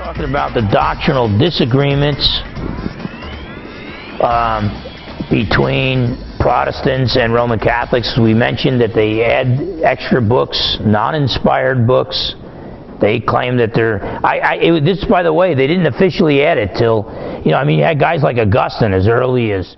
talking about the doctrinal disagreements between Protestants and Roman Catholics. We mentioned that they add extra books, non-inspired books. They claim that they're... this, by the way, they didn't officially add it till... You had guys like Augustine as early as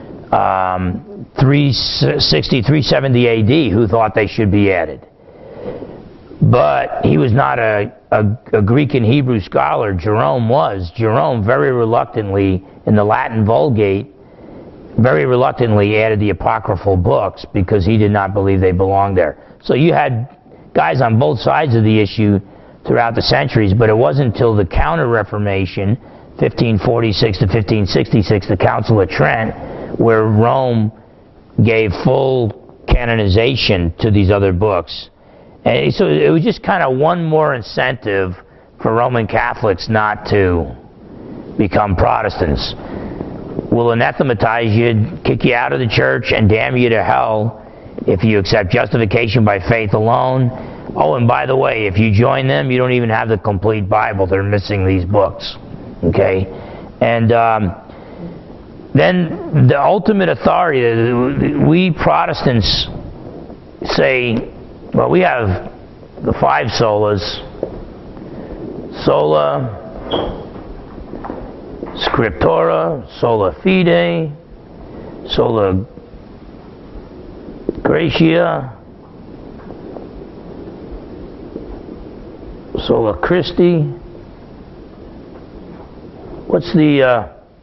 360, 370 A.D. who thought they should be added. But he was not a Greek and Hebrew scholar. Jerome was. Jerome very reluctantly, in the Latin Vulgate, very reluctantly added the apocryphal books because he did not believe they belonged there. So you had guys on both sides of the issue throughout the centuries, but it wasn't until the Counter-Reformation, 1546 to 1566, the Council of Trent, where Rome gave full canonization to these other books. And so it was just kind of one more incentive for Roman Catholics not to become Protestants. Will anathematize you, kick you out of the church, and damn you to hell if you accept justification by faith alone. Oh, and by the way, if you join them, you don't even have the complete Bible. They're missing these books. Okay? And then the ultimate authority, we Protestants say, well, we have the 5 solas: sola scriptura, sola fide, sola gratia, sola Christi. What's the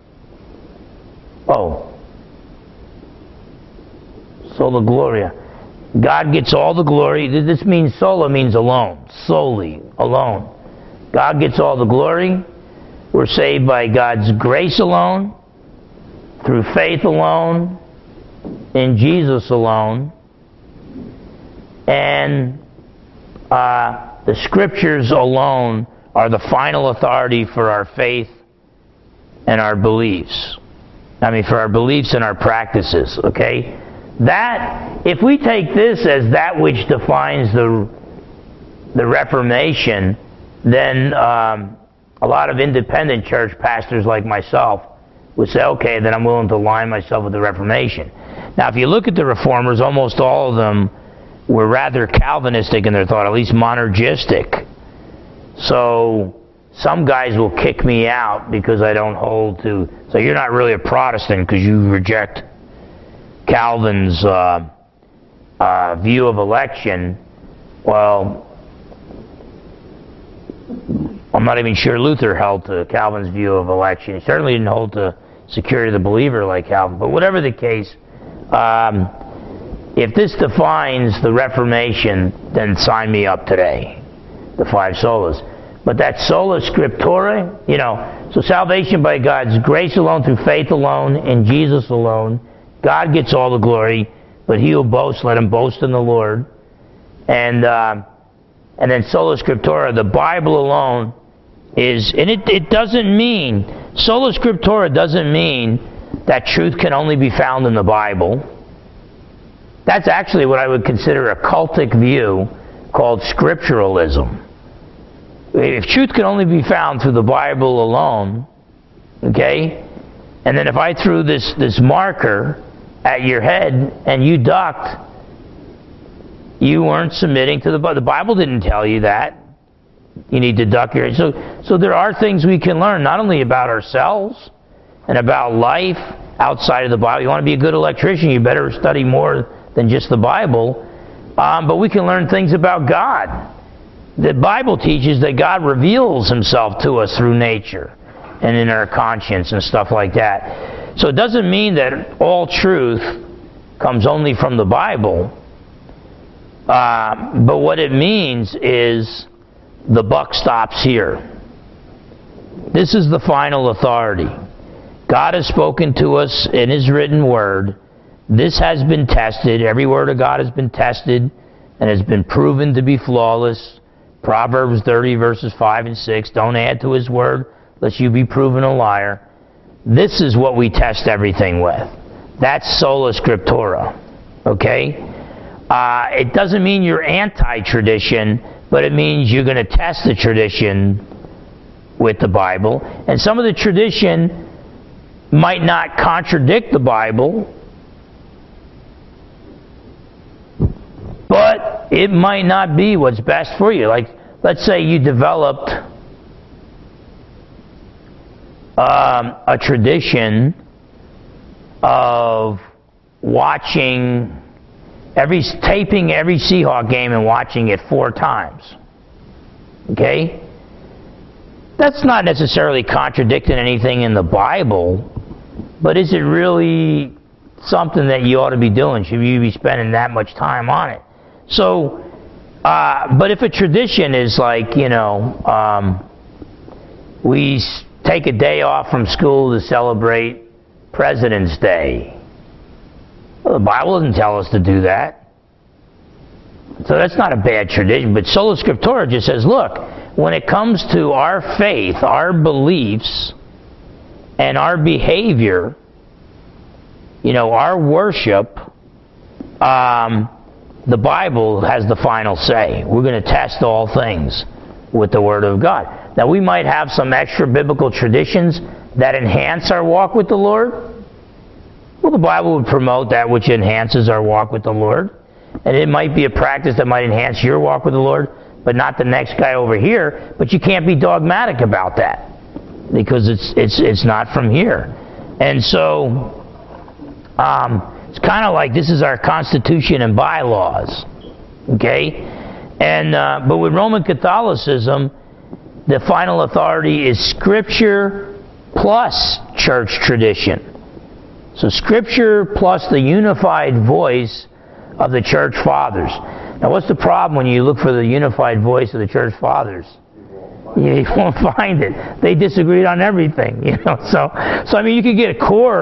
sola gloria. God gets all the glory. This means sola means alone, solely, alone. God gets all the glory. We're saved by God's grace alone, through faith alone, in Jesus alone, and the Scriptures alone are the final authority for our faith and our beliefs. For our beliefs and our practices, okay? That, if we take this as that which defines the Reformation, then a lot of independent church pastors like myself would say, okay, then I'm willing to align myself with the Reformation. Now, if you look at the Reformers, almost all of them were rather Calvinistic in their thought, at least monergistic. So some guys will kick me out because I don't hold to... So you're not really a Protestant because you reject Calvin's view of election. Well, I'm not even sure Luther held to Calvin's view of election. He certainly didn't hold to security of the believer like Calvin. But whatever the case, if this defines the Reformation, then sign me up today, the 5 solas. But that sola scriptura, so salvation by God's grace alone, through faith alone, in Jesus alone. God gets all the glory, but he who boasts, let him boast in the Lord. And then sola scriptura, the Bible alone is, and it doesn't mean, sola scriptura doesn't mean that truth can only be found in the Bible. That's actually what I would consider a cultic view called scripturalism. If truth can only be found through the Bible alone, okay, and then if I threw this marker at your head and you ducked, you weren't submitting to the Bible. The Bible didn't tell you that. You need to duck your head. So there are things we can learn, not only about ourselves and about life outside of the Bible. You want to be a good electrician, you better study more than just the Bible. But we can learn things about God. The Bible teaches that God reveals himself to us through nature and in our conscience and stuff like that. So it doesn't mean that all truth comes only from the Bible. But what it means is the buck stops here. This is the final authority. God has spoken to us in his written word. This has been tested. Every word of God has been tested and has been proven to be flawless. Proverbs 30 verses 5 and 6. Don't add to his word, lest you be proven a liar. This is what we test everything with. That's sola scriptura. Okay? It doesn't mean you're anti-tradition, but it means you're going to test the tradition with the Bible, and some of the tradition might not contradict the Bible, but it might not be what's best for you. Like, let's say you developed a tradition of taping every Seahawk game and watching it 4 times. Okay? That's not necessarily contradicting anything in the Bible, but is it really something that you ought to be doing? Should you be spending that much time on it? So, but if a tradition is like, we take a day off from school to celebrate President's Day. Well, the Bible doesn't tell us to do that. So that's not a bad tradition. But Sola Scriptura just says, look, when it comes to our faith, our beliefs, and our behavior, our worship, the Bible has the final say. We're going to test all things with the Word of God. Now, we might have some extra biblical traditions that enhance our walk with the Lord. Well, the Bible would promote that which enhances our walk with the Lord. And it might be a practice that might enhance your walk with the Lord, but not the next guy over here. But you can't be dogmatic about that, because it's not from here. And so it's kind of like this is our Constitution and bylaws, okay? And but with Roman Catholicism, the final authority is Scripture plus church tradition. So Scripture plus the unified voice of the Church Fathers. Now, what's the problem when you look for the unified voice of the Church Fathers? You won't find it. They disagreed on everything, So I mean, you can get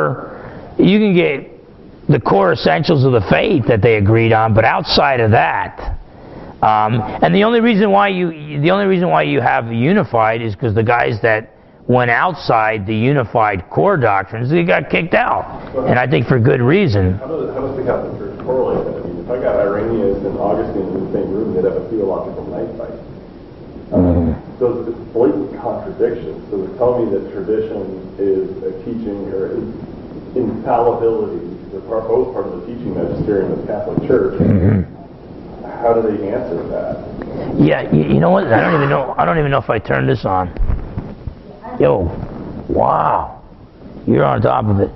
the core essentials of the faith that they agreed on, but outside of that, and the only reason why you have unified is because the guys that went outside the unified core doctrines, they got kicked out, and I think for good reason. How does the Catholic Church correlate that? I mean, if I got Irenaeus and Augustine in the same room, they'd have a theological knife fight. So it's blatant contradiction. So to tell me that tradition is a teaching or infallibility, they're both part of the teaching magisterium of the Catholic Church. How do they answer that? Yeah, you know what? I don't even know if I turned this on. Yo, wow, you're on top of it.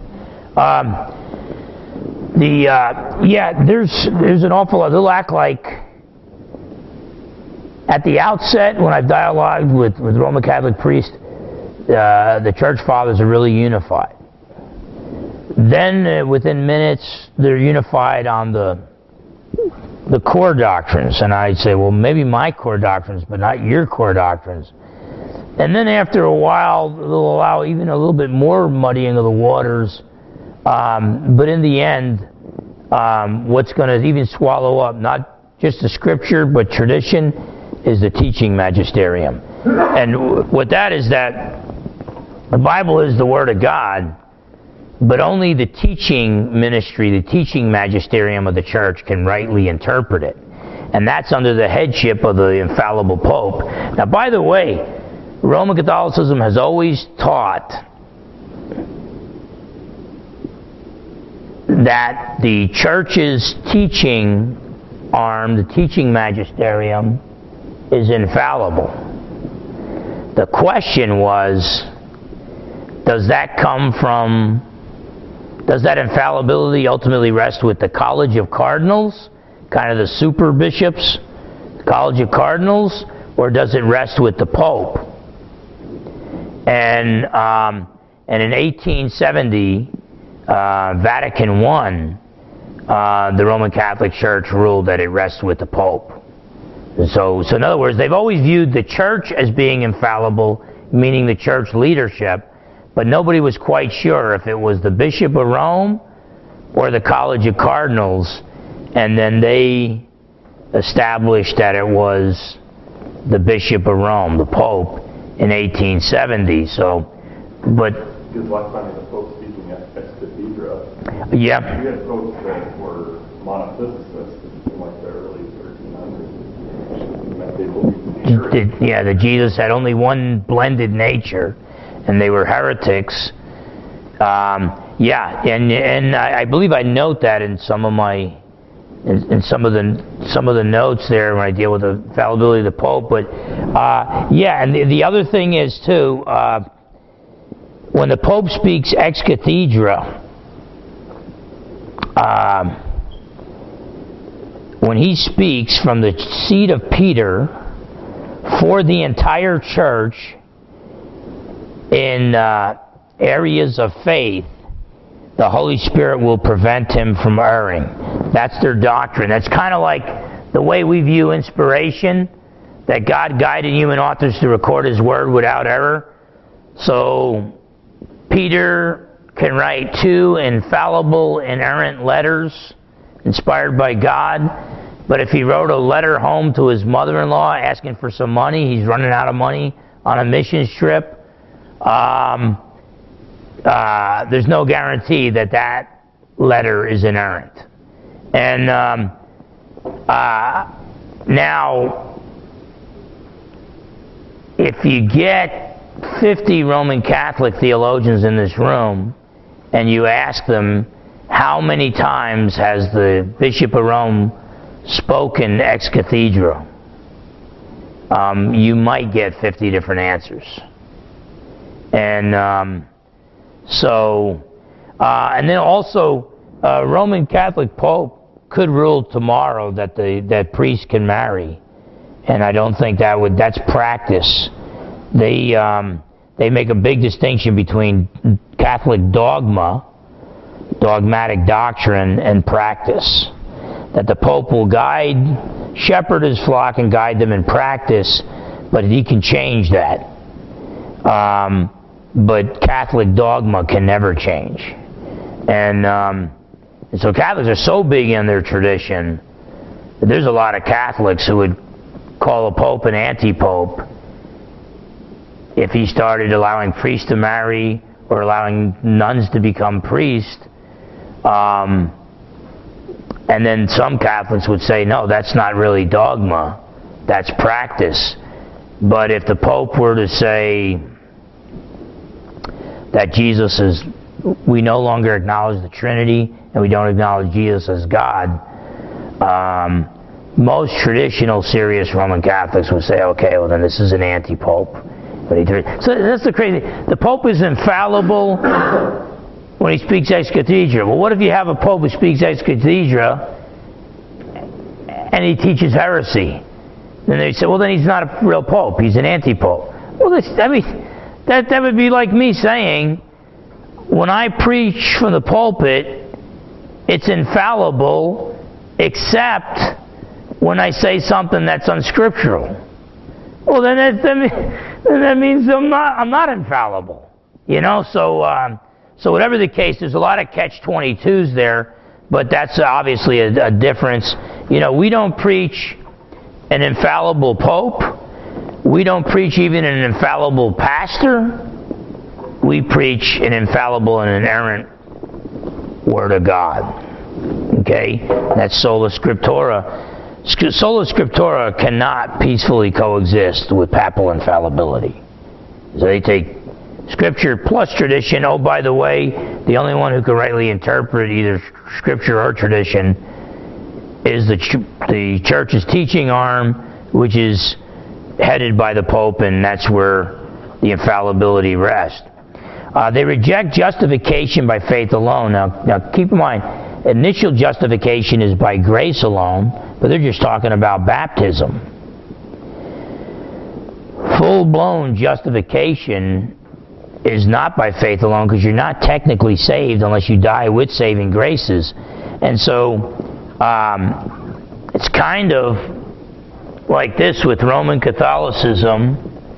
There's an awful lot. They'll act like at the outset when I've dialogued with Roman Catholic priests, the Church Fathers are really unified. Then within minutes they're unified on the core doctrines, and I'd say, well, maybe my core doctrines, but not your core doctrines. And then after a while, they'll allow even a little bit more muddying of the waters. But in the end, what's going to even swallow up not just the Scripture, but tradition, is the teaching magisterium. And what that is, that the Bible is the Word of God, but only the teaching ministry, the teaching magisterium of the Church can rightly interpret it. And that's under the headship of the infallible Pope. Now, by the way, Roman Catholicism has always taught that the Church's teaching arm, the teaching magisterium, is infallible. The question was, does that infallibility ultimately rest with the College of Cardinals, kind of the super bishops, the College of Cardinals, or does it rest with the Pope? And in 1870, Vatican I, the Roman Catholic Church ruled that it rests with the Pope. So in other words, they've always viewed the Church as being infallible, meaning the Church leadership, but nobody was quite sure if it was the Bishop of Rome or the College of Cardinals, and then they established that it was the Bishop of Rome, the Pope, in 1870. So, but because last time the Pope speaking at Ex Cathedra, yeah, you had folks that were monophysicists in like the early 1300s. They believed that Jesus had only one blended nature, and they were heretics. And I believe I note that in some of my in some of the notes there when I deal with the fallibility of the Pope. But and the other thing is too, when the Pope speaks ex cathedra, when he speaks from the seat of Peter for the entire church in areas of faith, the Holy Spirit will prevent him from erring. That's their doctrine. That's kind of like the way we view inspiration, that God guided human authors to record His Word without error. So Peter can write 2 infallible, inerrant letters inspired by God, but if he wrote a letter home to his mother-in-law asking for some money, he's running out of money on a missions trip, there's no guarantee that letter is inerrant. And now, if you get 50 Roman Catholic theologians in this room and you ask them how many times has the Bishop of Rome spoken ex cathedra, you might get 50 different answers. And and then also, Roman Catholic Pope could rule tomorrow that priests can marry, and I don't think that's practice. They make a big distinction between Catholic dogmatic doctrine, and practice. That the Pope will shepherd his flock and guide them in practice, but he can change that. But Catholic dogma can never change. And so Catholics are so big in their tradition that there's a lot of Catholics who would call a Pope an anti-Pope if he started allowing priests to marry or allowing nuns to become priests. And then some Catholics would say, no, that's not really dogma, that's practice. But if the Pope were to say that we no longer acknowledge the Trinity and we don't acknowledge Jesus as God, most traditional, serious Roman Catholics would say, okay, well then this is an anti-Pope. So that's the crazy. The Pope is infallible when he speaks ex cathedra. Well, what if you have a Pope who speaks ex cathedra and he teaches heresy? Then they say, well, then he's not a real Pope. He's an anti-Pope. Well, that would be like me saying, when I preach from the pulpit, it's infallible, except when I say something that's unscriptural. Well, then that means I'm not infallible. So whatever the case, there's a lot of catch-22s there, but that's obviously a difference. We don't preach an infallible Pope. We don't preach even an infallible pastor. We preach an infallible and inerrant Word of God. Okay? That's sola scriptura. Sola scriptura cannot peacefully coexist with papal infallibility. So they take Scripture plus tradition. Oh, by the way, the only one who can rightly interpret either Scripture or tradition is the Church's teaching arm, which is headed by the Pope, and that's where the infallibility rests. They reject justification by faith alone. Now keep in mind, initial justification is by grace alone, but they're just talking about baptism. Full-blown justification is not by faith alone, because you're not technically saved unless you die with saving graces. And so it's kind of like this with Roman Catholicism.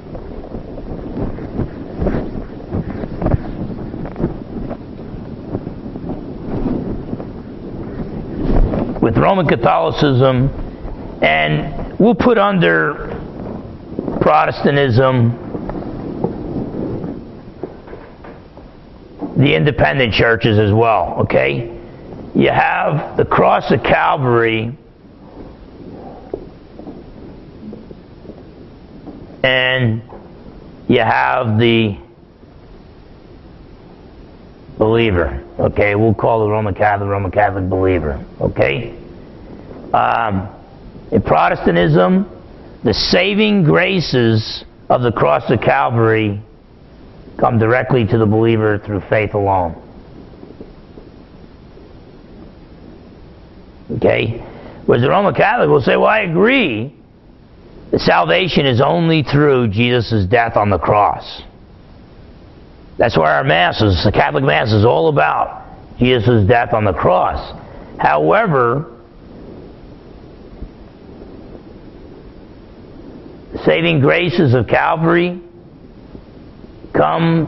With Roman Catholicism, and we'll put under Protestantism the independent churches as well, okay? You have the cross of Calvary and you have the believer. Okay, we'll call the Roman Catholic believer. Okay? In Protestantism, the saving graces of the cross of Calvary come directly to the believer through faith alone. Okay? Whereas the Roman Catholic will say, well, I agree. The salvation is only through Jesus' death on the cross. That's why our Masses, the Catholic Mass, is all about Jesus' death on the cross. However, the saving graces of Calvary come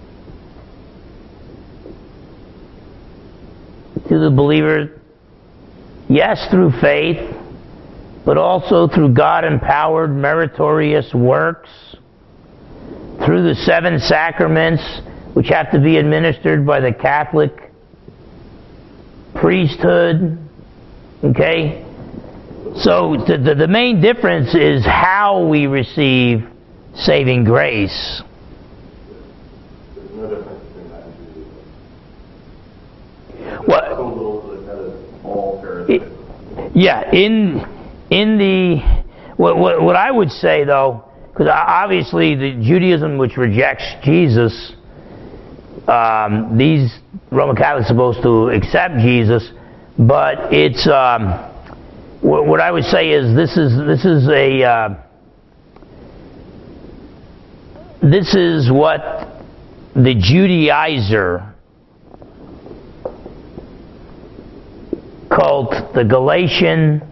to the believer, yes, through faith, but also through God-empowered meritorious works, through the 7 sacraments, which have to be administered by the Catholic priesthood. Okay? So the main difference is how we receive saving grace. There's no difference between that and Judaism. What? So little that that is all Pharisaical. Yeah, in the what I would say though, because obviously the Judaism which rejects Jesus, these Roman Catholics are supposed to accept Jesus, but it's what I would say is this is what the Judaizer cult, the Galatian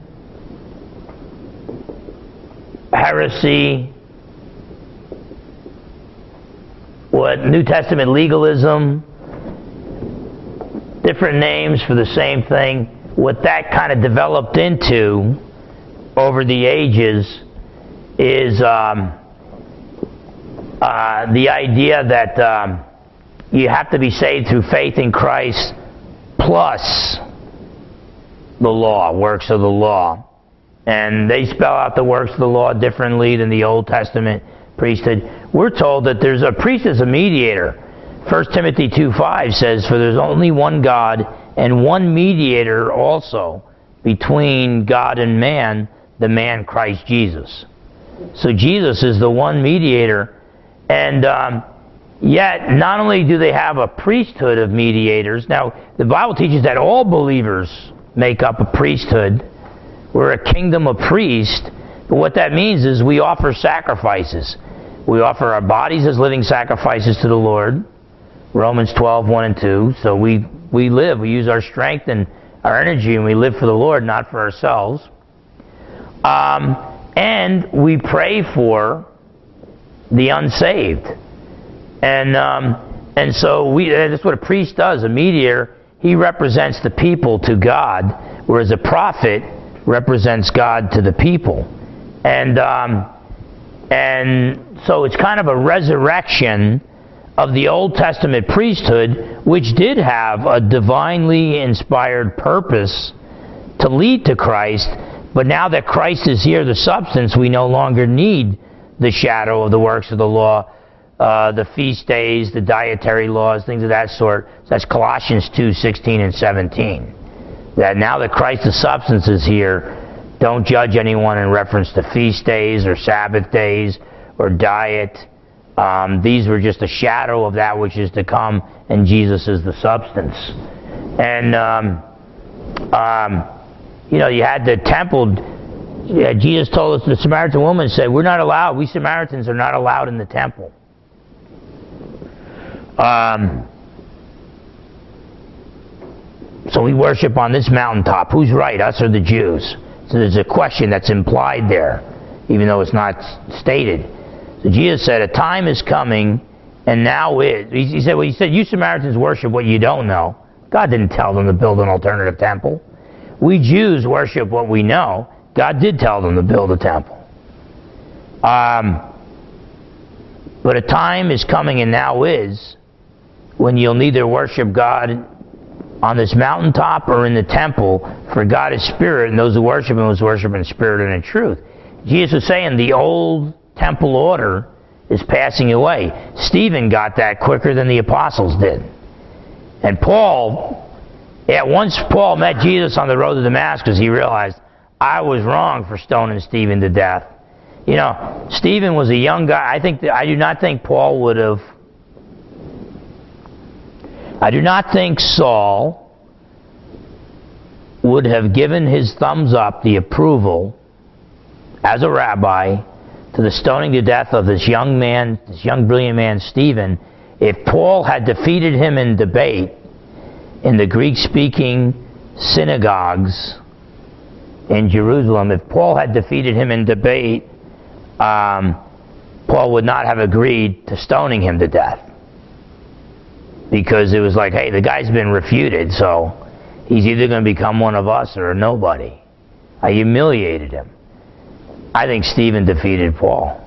heresy, what New Testament legalism, different names for the same thing, what that kind of developed into over the ages is the idea that you have to be saved through faith in Christ plus the law, works of the law. And they spell out the works of the law differently than the Old Testament priesthood. We're told that there's a priest as a mediator. 1 Timothy 2:5 says, for there's only one God and one mediator also between God and man, the man Christ Jesus. So Jesus is the one mediator. And yet, not only do they have a priesthood of mediators, now the Bible teaches that all believers make up a priesthood. We're a kingdom of priests, but what that means is we offer sacrifices. We offer our bodies as living sacrifices to the Lord, Romans 12:1 and 2. So we live, we use our strength and our energy, and we live for the Lord, not for ourselves. And we pray for the unsaved. And so that's what a priest does. A mediator, he represents the people to God, whereas a prophet represents God to the people. And so it's kind of a resurrection of the Old Testament priesthood, which did have a divinely inspired purpose to lead to Christ, but now that Christ is here, the substance, we no longer need the shadow of the works of the law, the feast days, the dietary laws, things of that sort. So that's Colossians 2:16 and 17. That now that Christ the substance is here, don't judge anyone in reference to feast days or Sabbath days or diet. These were just a shadow of that which is to come, and Jesus is the substance. And you had the temple. Yeah, Jesus told us, the Samaritan woman said, we Samaritans are not allowed in the temple. So we worship on this mountaintop. Who's right, us or the Jews? So there's a question that's implied there, even though it's not stated. So Jesus said, a time is coming, and now is. He said, you Samaritans worship what you don't know. God didn't tell them to build an alternative temple. We Jews worship what we know. God did tell them to build a temple. But a time is coming, and now is, when you'll neither worship God on this mountaintop or in the temple, for God is spirit, and those who worship Him must worship in spirit and in truth. Jesus is saying the Old temple order is passing away. Stephen got that quicker than the apostles did. And Paul, once Paul met Jesus on the road to Damascus, he realized, I was wrong for stoning Stephen to death. You know, Stephen was a young guy. I do not think Paul would have. I do not think Saul would have given his thumbs up, the approval, as a rabbi, to the stoning to death of this young man, this young brilliant man, Stephen, if Paul had defeated him in debate in the Greek-speaking synagogues in Jerusalem. If Paul had defeated him in debate, Paul would not have agreed to stoning him to death. Because it was like, hey, the guy's been refuted, so he's either going to become one of us or a nobody. I humiliated him. I think Stephen defeated Paul,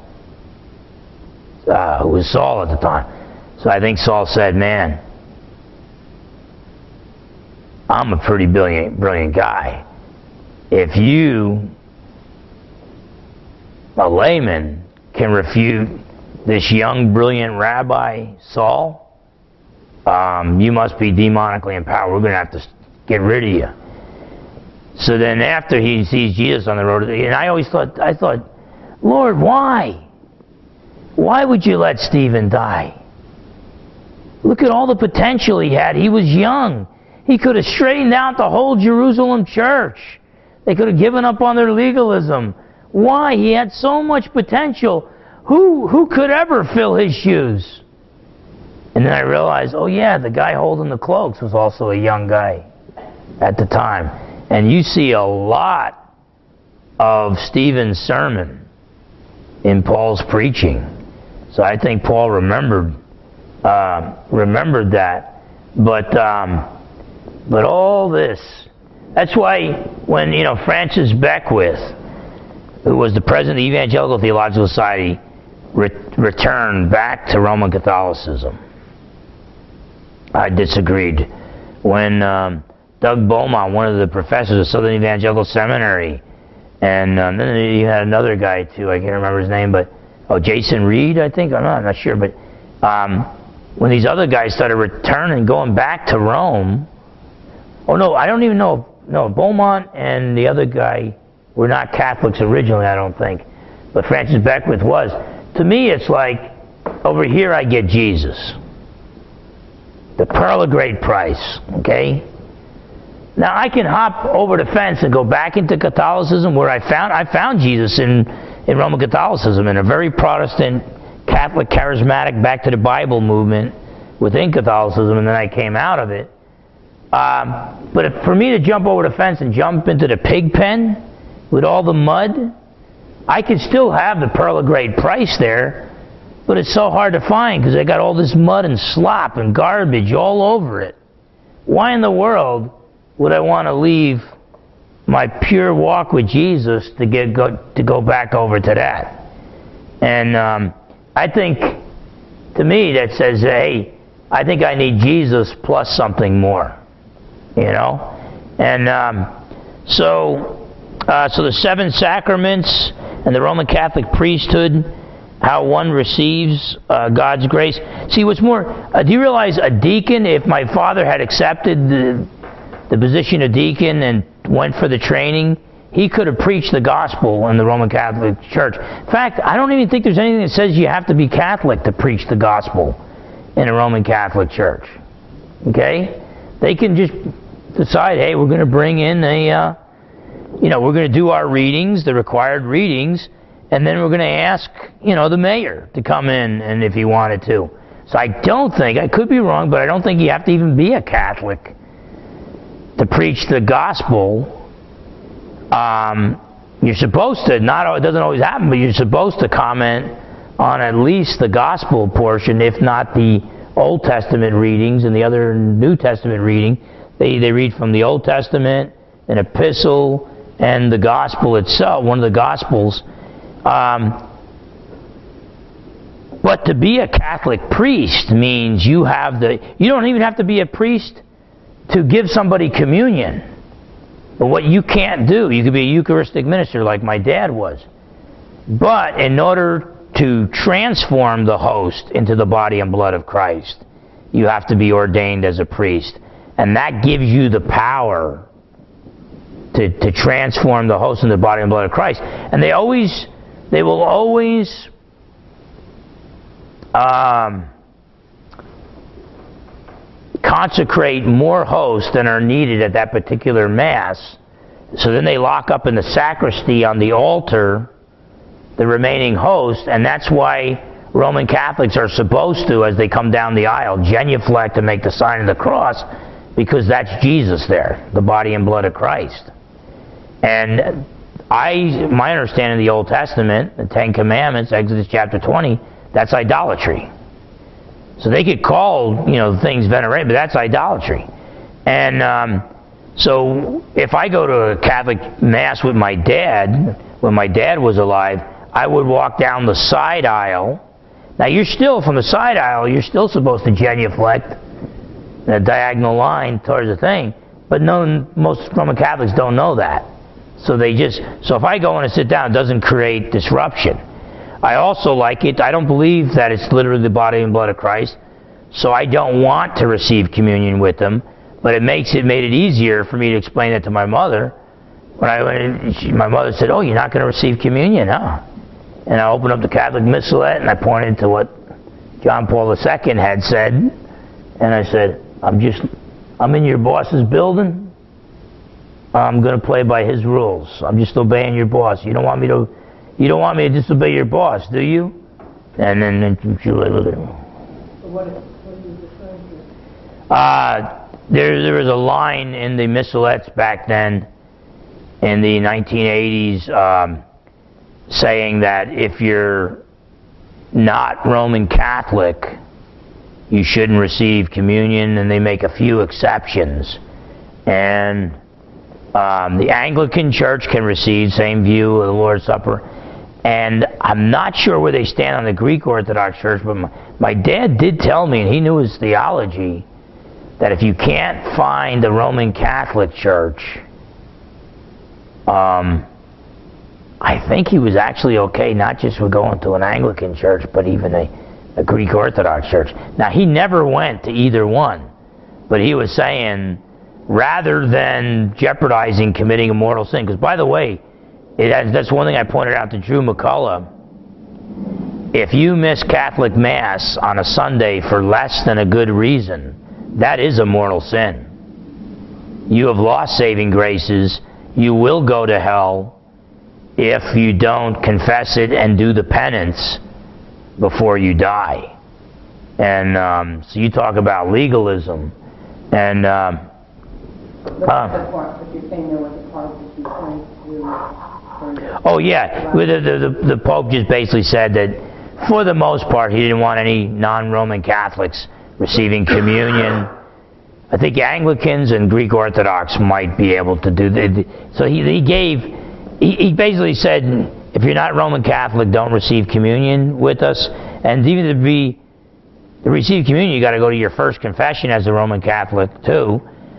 who was Saul at the time. So I think Saul said, man, I'm a pretty brilliant guy. If you, a layman, can refute this young, brilliant rabbi, Saul, you must be demonically empowered. We're going to have to get rid of you. So then after he sees Jesus on the road, and I thought, Lord, why? Why would you let Stephen die? Look at all the potential he had. He was young. He could have straightened out the whole Jerusalem church. They could have given up on their legalism. Why? He had so much potential. Who could ever fill his shoes? And then I realized, oh yeah, the guy holding the cloaks was also a young guy at the time. And you see a lot of Stephen's sermon in Paul's preaching. So I think Paul remembered that. But all this, that's why when, Francis Beckwith, who was the president of the Evangelical Theological Society, returned back to Roman Catholicism, I disagreed. When Doug Beaumont, one of the professors of Southern Evangelical Seminary, and then you had another guy too, I can't remember his name, but Jason Reed, I think, I'm not sure, but when these other guys started returning, going back to Rome, I don't even know. No, Beaumont and the other guy were not Catholics originally, I don't think, but Francis Beckwith was. To me, it's like, over here I get Jesus, the pearl of great price, okay? Now I can hop over the fence and go back into Catholicism, where I found Jesus in Roman Catholicism, in a very Protestant, Catholic, charismatic, back to the Bible movement within Catholicism, and then I came out of it. But for me to jump over the fence and jump into the pig pen with all the mud, I can still have the pearl of great price there, but it's so hard to find because they got all this mud and slop and garbage all over it. Why in the world would I want to leave my pure walk with Jesus to go back over to that? And I think, to me, that says, hey, I think I need Jesus plus something more, And so the 7 sacraments and the Roman Catholic priesthood, how one receives God's grace. See, what's more, do you realize a deacon, if my father had accepted the position of deacon and went for the training, he could have preached the gospel in the Roman Catholic Church. In fact, I don't even think there's anything that says you have to be Catholic to preach the gospel in a Roman Catholic Church. Okay? They can just decide, hey, we're going to bring in we're going to do our readings, the required readings, and then we're going to ask, the mayor to come in, and if he wanted to. So I don't think, I could be wrong, but I don't think you have to even be a Catholic to preach the gospel. You're supposed to, it doesn't always happen, but you're supposed to comment on at least the gospel portion, if not the Old Testament readings and the other New Testament reading. They read from the Old Testament, an epistle, and the gospel itself, one of the gospels. But to be a Catholic priest means you don't even have to be a priest to give somebody communion. But what you can't do, you could be a Eucharistic minister like my dad was. But in order to transform the host into the body and blood of Christ, you have to be ordained as a priest. And that gives you the power to transform the host into the body and blood of Christ. And they will always consecrate more hosts than are needed at that particular Mass. So then they lock up in the sacristy on the altar the remaining host, and that's why Roman Catholics are supposed to, as they come down the aisle, genuflect and make the sign of the cross, because that's Jesus there, the body and blood of Christ. And my understanding of the Old Testament, the Ten Commandments, Exodus chapter 20, that's idolatry. So they could call, things venerated, but that's idolatry. And so if I go to a Catholic Mass with my dad, when my dad was alive, I would walk down the side aisle. Now from the side aisle, you're still supposed to genuflect a diagonal line towards the thing. But most Roman Catholics don't know that. So if I go in and sit down, it doesn't create disruption. I also like it. I don't believe that it's literally the body and blood of Christ, so I don't want to receive communion with them. But it made it easier for me to explain it to my mother. My mother said, "Oh, you're not going to receive communion, huh?" And I opened up the Catholic Missalette and I pointed to what John Paul II had said, and I said, "I'm in your boss's building. I'm going to play by his rules. I'm just obeying your boss. You don't want me to disobey your boss, do you?" And then she looked at me. So what are you referring to? There was a line in the Missalettes back then, in the 1980s, saying that if you're not Roman Catholic, you shouldn't receive communion, and they make a few exceptions. And the Anglican Church can receive, same view of the Lord's Supper. And I'm not sure where they stand on the Greek Orthodox Church, but my dad did tell me, and he knew his theology, that if you can't find the Roman Catholic Church, I think he was actually okay, not just for going to an Anglican church, but even a Greek Orthodox church. Now, he never went to either one, but he was saying, rather than jeopardizing committing a mortal sin, because by the way, that's one thing I pointed out to Drew McCullough. If you miss Catholic Mass on a Sunday for less than a good reason, that is a mortal sin. You have lost saving graces. You will go to hell if you don't confess it and do the penance before you die. And so you talk about legalism. And But you're saying there was a part that you pointed to. Oh yeah, the Pope just basically said that for the most part he didn't want any non-Roman Catholics receiving communion. I think Anglicans and Greek Orthodox might be able to do that. So he basically said, if you're not Roman Catholic, don't receive communion with us. And even to receive communion, you got to go to your first confession as a Roman Catholic too.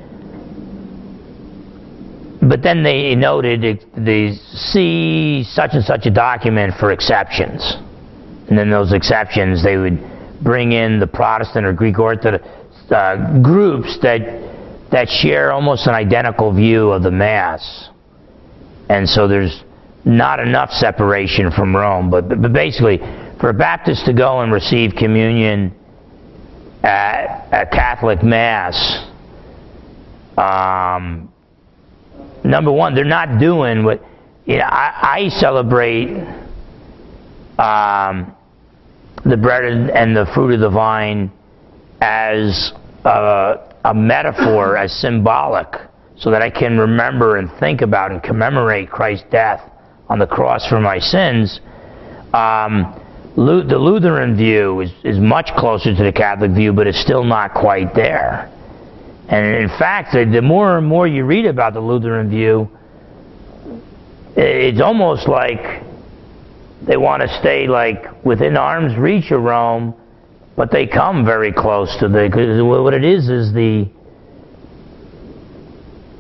But then they noted they see such and such a document for exceptions, and then those exceptions they would bring in the Protestant or Greek Orthodox groups that share almost an identical view of the Mass, and so there's not enough separation from Rome. But basically, for a Baptist to go and receive communion at a Catholic Mass, number one, they're not doing what I celebrate the bread and the fruit of the vine as a metaphor, as symbolic, so that I can remember and think about and commemorate Christ's death on the cross for my sins. The Lutheran view is much closer to the Catholic view, but it's still not quite there. And in fact, the more and more you read about the Lutheran view, it's almost like they want to stay within arm's reach of Rome, but they come very close to because what it is the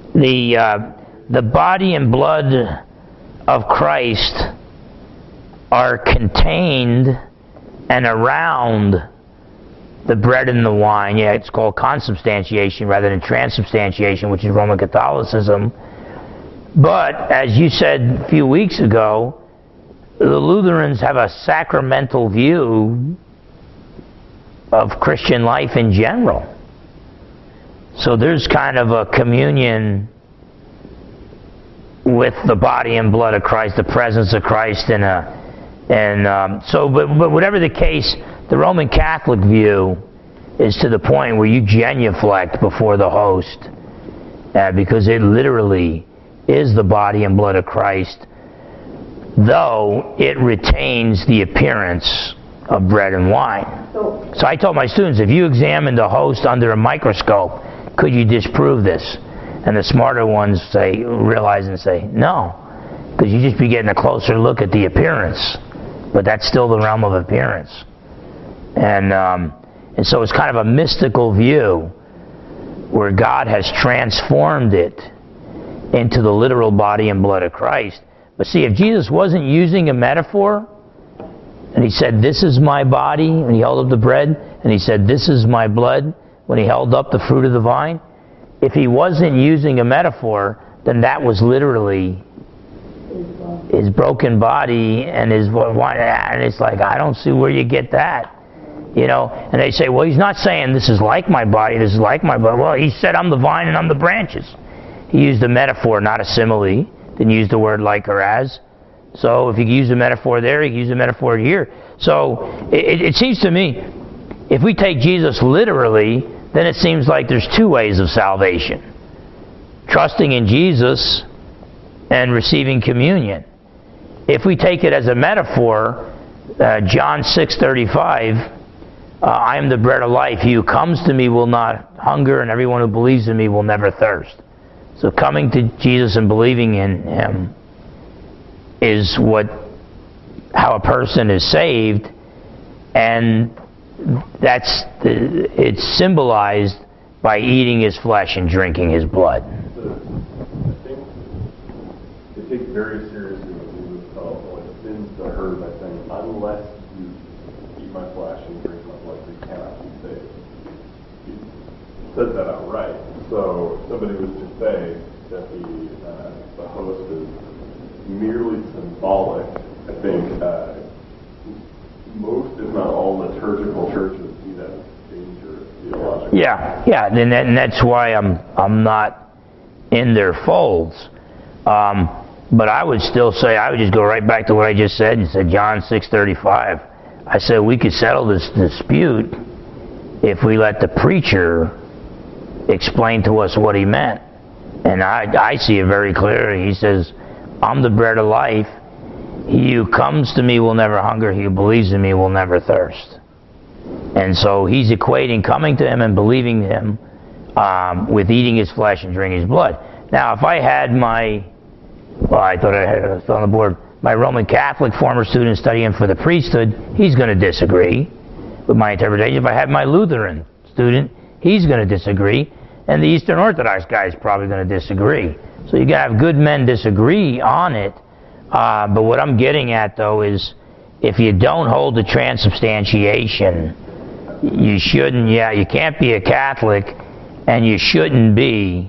body and blood of Christ are contained and around the bread and the wine. Yeah, it's called consubstantiation rather than transubstantiation, which is Roman Catholicism. But, as you said a few weeks ago, the Lutherans have a sacramental view of Christian life in general. So there's kind of a communion with the body and blood of Christ, the presence of Christ, but whatever the case, the Roman Catholic view is to the point where you genuflect before the host, because it literally is the body and blood of Christ, though it retains the appearance of bread and wine. So I told my students, if you examined the host under a microscope, could you disprove this? And the smarter ones realize and say, no, because you just be getting a closer look at the appearance, but that's still the realm of appearance. And so it's kind of a mystical view where God has transformed it into the literal body and blood of Christ. But see, if Jesus wasn't using a metaphor, and he said, this is my body, when he held up the bread, and he said, this is my blood, when he held up the fruit of the vine, if he wasn't using a metaphor, then that was literally his broken body and his wine. And it's like, I don't see where you get that. You know, and they say, well, he's not saying this is like my body, this is like my blood. Well, he said, I'm the vine and I'm the branches. He used a metaphor, not a simile. Didn't use the word like or as. So if you use a metaphor there, you can use a metaphor here. So it seems to me, if we take Jesus literally, then it seems like there's two ways of salvation. Trusting in Jesus and receiving communion. If we take it as a metaphor, John 6:35, I am the bread of life. He who comes to me will not hunger, and everyone who believes in me will never thirst. So coming to Jesus and believing in him is how a person is saved, and it's symbolized by eating his flesh and drinking his blood. I think they take very seriously what Jesus tells when sins are heard by saying, unless you eat my flesh and drink my blood, you cannot be saved. He says that outright. So somebody was to say that the host is merely symbolic. I think most, if not all, liturgical churches see that as dangerous theologically. Yeah, and that's why I'm not in their folds. But I would still say, I would just go right back to what I just said and said John 6:35. I said we could settle this dispute if we let the preacher explain to us what he meant. And I see it very clearly. He says, I'm the bread of life. He who comes to me will never hunger. He who believes in me will never thirst. And so he's equating coming to him and believing him with eating his flesh and drinking his blood. Now, if I had I thought I had it on the board, my Roman Catholic former student studying for the priesthood, he's going to disagree with my interpretation. If I had my Lutheran student, he's going to disagree. And the Eastern Orthodox guy is probably going to disagree. So you got to have good men disagree on it. But what I'm getting at, though, is if you don't hold the transubstantiation, you shouldn't, you can't be a Catholic, and you shouldn't be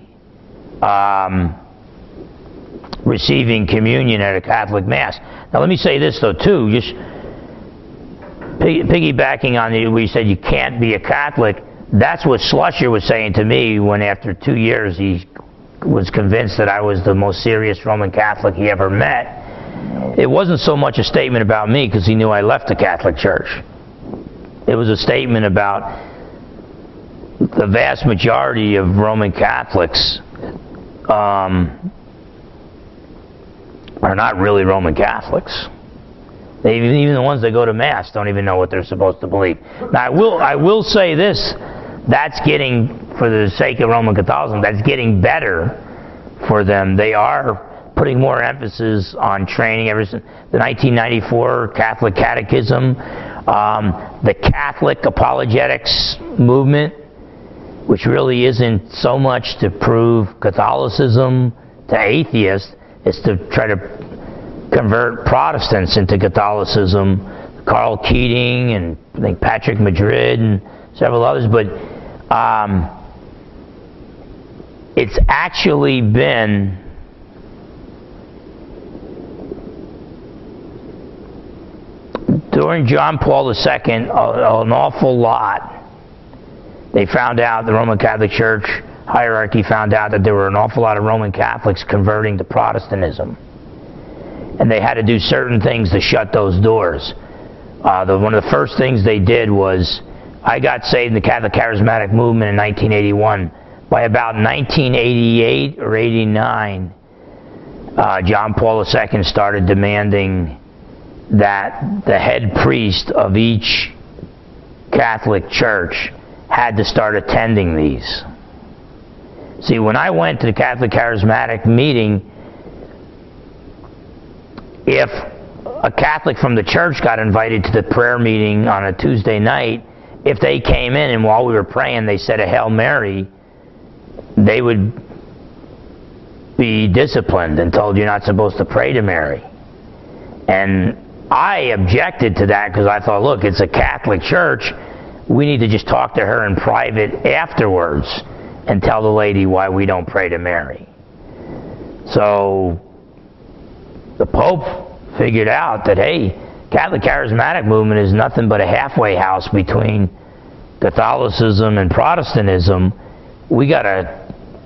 receiving communion at a Catholic Mass. Now, let me say this, though, too, just piggybacking on where you said you can't be a Catholic. That's what Slusher was saying to me when after 2 years he was convinced that I was the most serious Roman Catholic he ever met. It wasn't so much a statement about me because he knew I left the Catholic Church. It was a statement about the vast majority of Roman Catholics are not really Roman Catholics. Even the ones that go to Mass don't even know what they're supposed to believe. Now, I will say this, that's getting, for the sake of Roman Catholicism, that's getting better for them. They are putting more emphasis on training ever since the 1994 Catholic Catechism, the Catholic apologetics movement, which really isn't so much to prove Catholicism to atheists, it's to try to convert Protestants into Catholicism, Carl Keating and I think Patrick Madrid and several others, but it's actually been during John Paul II an awful lot. They found out, the Roman Catholic Church hierarchy found out that there were an awful lot of Roman Catholics converting to Protestantism. And they had to do certain things to shut those doors. One of the first things they did was, I got saved in the Catholic Charismatic Movement in 1981. By about 1988 or 89, John Paul II started demanding that the head priest of each Catholic church had to start attending these. See, when I went to the Catholic Charismatic meeting, if a Catholic from the church got invited to the prayer meeting on a Tuesday night, if they came in and while we were praying they said a Hail Mary, they would be disciplined and told you're not supposed to pray to Mary. And I objected to that because I thought, look, it's a Catholic church. We need to just talk to her in private afterwards and tell the lady why we don't pray to Mary. So the Pope figured out that, hey, Catholic Charismatic Movement is nothing but a halfway house between Catholicism and Protestantism. We gotta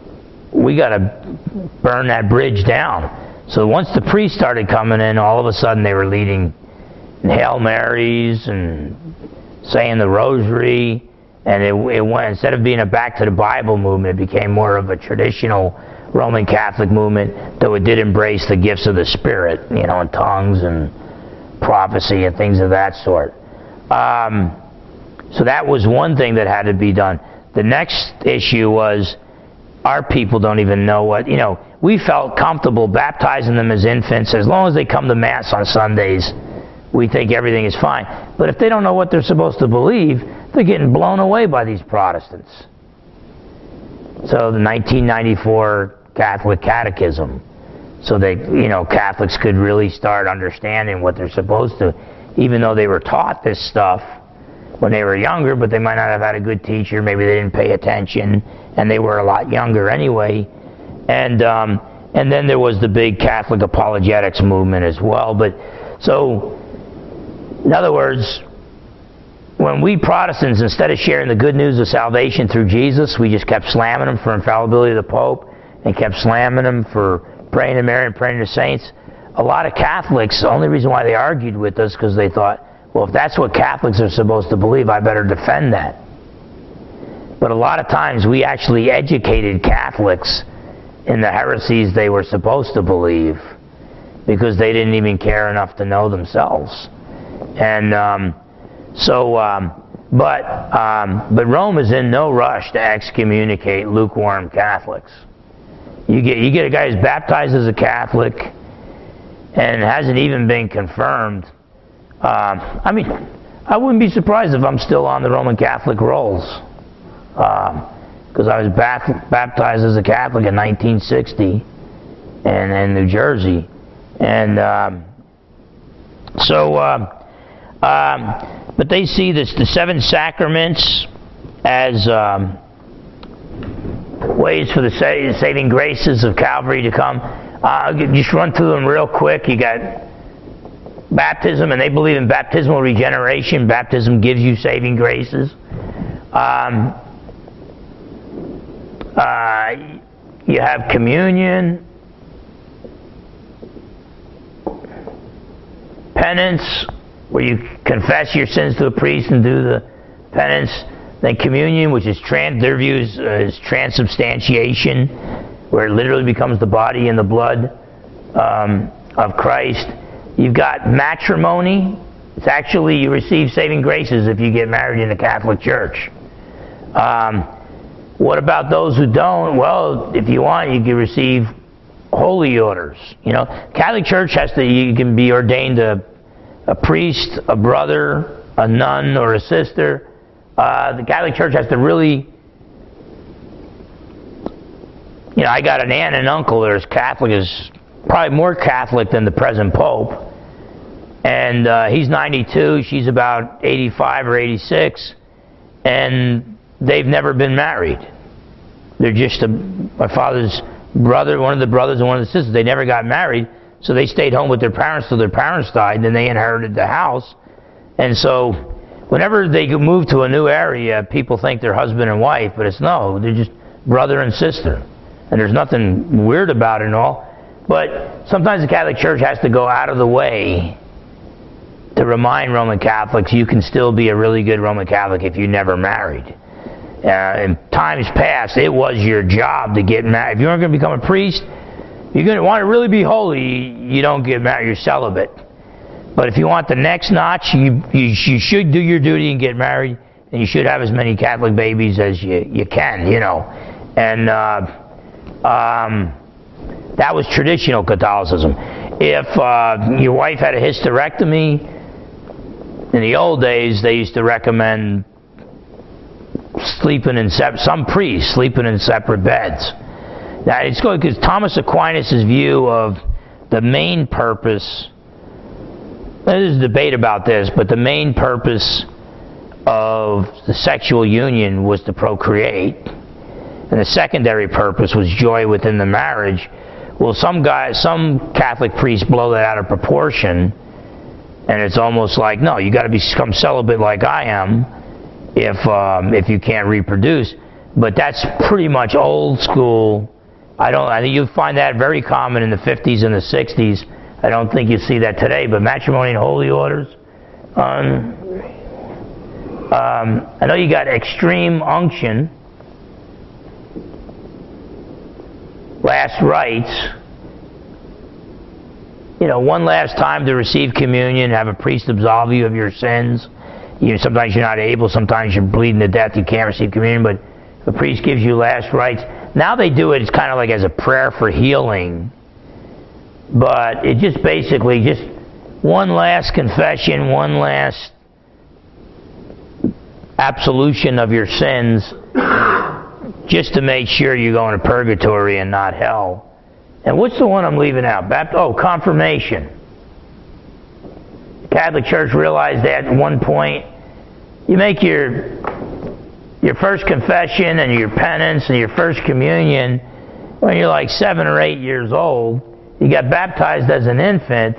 burn that bridge down. So once the priests started coming in, all of a sudden they were leading Hail Marys and saying the Rosary, and it went, instead of being a back to the Bible movement, it became more of a traditional Roman Catholic movement, though it did embrace the gifts of the Spirit, and tongues and prophecy and things of that sort. So that was one thing that had to be done. The next issue was our people don't even know what, we felt comfortable baptizing them as infants. As long as they come to Mass on Sundays, we think everything is fine. But if they don't know what they're supposed to believe, they're getting blown away by these Protestants. So the 1994 Catholic Catechism, so that, Catholics could really start understanding what they're supposed to, even though they were taught this stuff when they were younger, but they might not have had a good teacher, maybe they didn't pay attention, and they were a lot younger anyway. And then there was the big Catholic apologetics movement as well. But so, in other words, when we Protestants, instead of sharing the good news of salvation through Jesus, we just kept slamming them for infallibility of the Pope and kept slamming them for praying to Mary and praying to saints. A lot of Catholics, the only reason why they argued with us because they thought, well, if that's what Catholics are supposed to believe, I better defend that. But a lot of times we actually educated Catholics in the heresies they were supposed to believe because they didn't even care enough to know themselves. And but Rome is in no rush to excommunicate lukewarm Catholics. You get a guy who's baptized as a Catholic and hasn't even been confirmed. I wouldn't be surprised if I'm still on the Roman Catholic rolls, because I was baptized as a Catholic in 1960 in New Jersey, and but they see the 7 sacraments as ways for the saving graces of Calvary to come. I'll just run through them real quick. You got baptism, and they believe in baptismal regeneration. Baptism gives you saving graces. You have communion, penance, where you confess your sins to a priest and do the penance. Then communion, which is their view is transubstantiation, where it literally becomes the body and the blood of Christ. You've got matrimony. It's actually, you receive saving graces if you get married in the Catholic Church. What about those who don't? Well, if you want, you can receive holy orders. Catholic Church you can be ordained a priest, a brother, a nun, or a sister. The Catholic Church has to really, I got an aunt and uncle that are as Catholic as probably more Catholic than the present Pope. And he's 92, she's about 85 or 86, and they've never been married. They're just my father's brother, one of the brothers and one of the sisters. They never got married, so they stayed home with their parents till their parents died, and then they inherited the house. And so whenever they move to a new area, people think they're husband and wife, but they're just brother and sister. And there's nothing weird about it and all. But sometimes the Catholic Church has to go out of the way to remind Roman Catholics you can still be a really good Roman Catholic if you never married. In times past, it was your job to get married. If you weren't going to become a priest, you're going to want to really be holy, you don't get married, you're celibate. But if you want the next notch, you should do your duty and get married, and you should have as many Catholic babies as you can, you know. And that was traditional Catholicism. If your wife had a hysterectomy, in the old days, they used to recommend some priests sleeping in separate beds. Now, it's good because Thomas Aquinas' view of the main purpose, there's a debate about this, but the main purpose of the sexual union was to procreate, and the secondary purpose was joy within the marriage. Well, some Catholic priests blow that out of proportion, and it's almost like, no, you got to become celibate like I am if you can't reproduce. But that's pretty much old school. I think you'll find that very common in the 50s and the 60s. I don't think you see that today. But matrimony and holy orders. I know you got extreme unction, last rites. You know, one last time to receive communion, have a priest absolve you of your sins. Sometimes you're not able, sometimes you're bleeding to death, you can't receive communion, but the priest gives you last rites. Now they do it, it's kind of like as a prayer for healing. But it just basically, just one last confession, one last absolution of your sins, just to make sure you're going to purgatory and not hell. And what's the one I'm leaving out? Confirmation. The Catholic Church realized that at one point. You make your first confession and your penance and your first communion when you're like 7 or 8 years old. You got baptized as an infant.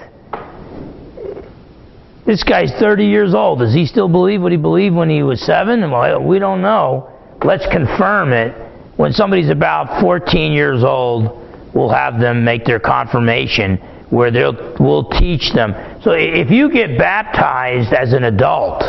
This guy's 30 years old. Does he still believe what he believed when he was 7? Well, we don't know. Let's confirm it. When somebody's about 14 years old, we'll have them make their confirmation where we'll teach them. So if you get baptized as an adult,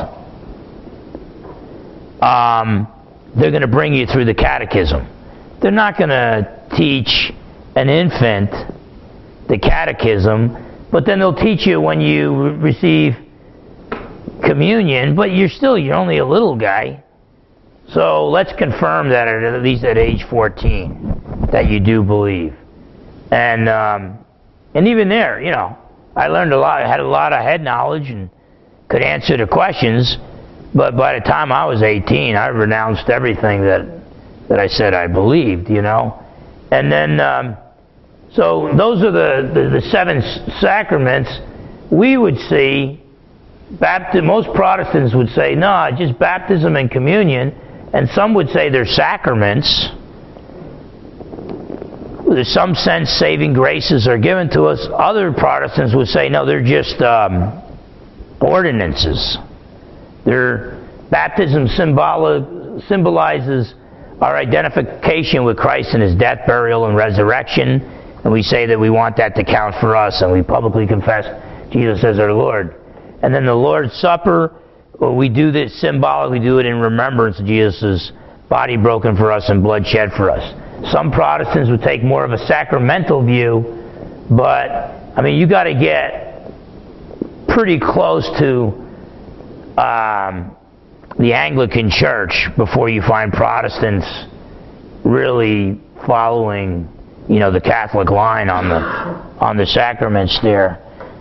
they're going to bring you through the catechism. They're not going to teach an infant the catechism, but then they'll teach you when you receive communion, but you're only a little guy. So let's confirm that at least at age 14 that you do believe. And even there, I learned a lot. I had a lot of head knowledge and could answer the questions. But by the time I was 18, I renounced everything that I said I believed. And then so those are the 7 sacraments. We would see most Protestants would say no, just baptism and communion, and some would say they're sacraments. There's some sense saving graces are given to us. Other Protestants would say, no, they're just ordinances. Baptism symbolizes our identification with Christ in His death, burial, and resurrection. And we say that we want that to count for us, and we publicly confess Jesus as our Lord. And then the Lord's Supper, we do this symbolically, we do it in remembrance of Jesus' body broken for us and blood shed for us. Some Protestants would take more of a sacramental view, but, you got to get pretty close to the Anglican Church before you find Protestants really following, the Catholic line on the sacraments there.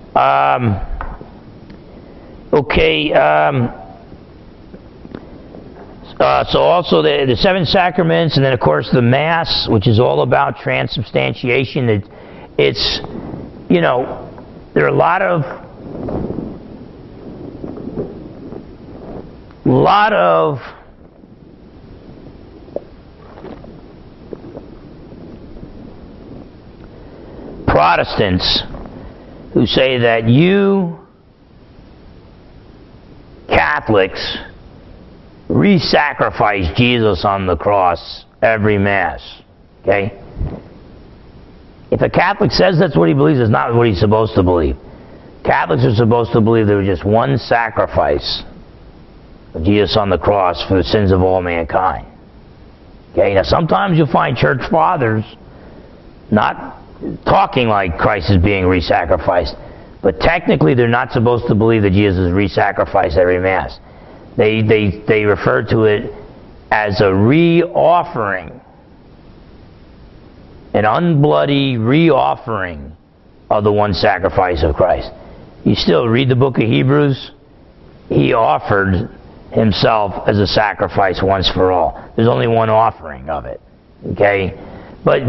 So also the 7 sacraments, and then of course the Mass, which is all about transubstantiation. It's there are a lot of Protestants who say that you Catholics re-sacrifice Jesus on the cross every Mass. Okay? If a Catholic says that's what he believes, it's not what he's supposed to believe. Catholics are supposed to believe there was just one sacrifice of Jesus on the cross for the sins of all mankind. Okay? Now sometimes you'll find church fathers not talking like Christ is being re-sacrificed, but technically they're not supposed to believe that Jesus is re-sacrificed every Mass. They refer to it as a re-offering, an unbloody re-offering of the one sacrifice of Christ. You still read the book of Hebrews, he offered himself as a sacrifice once for all. There's only one offering of it. Okay? But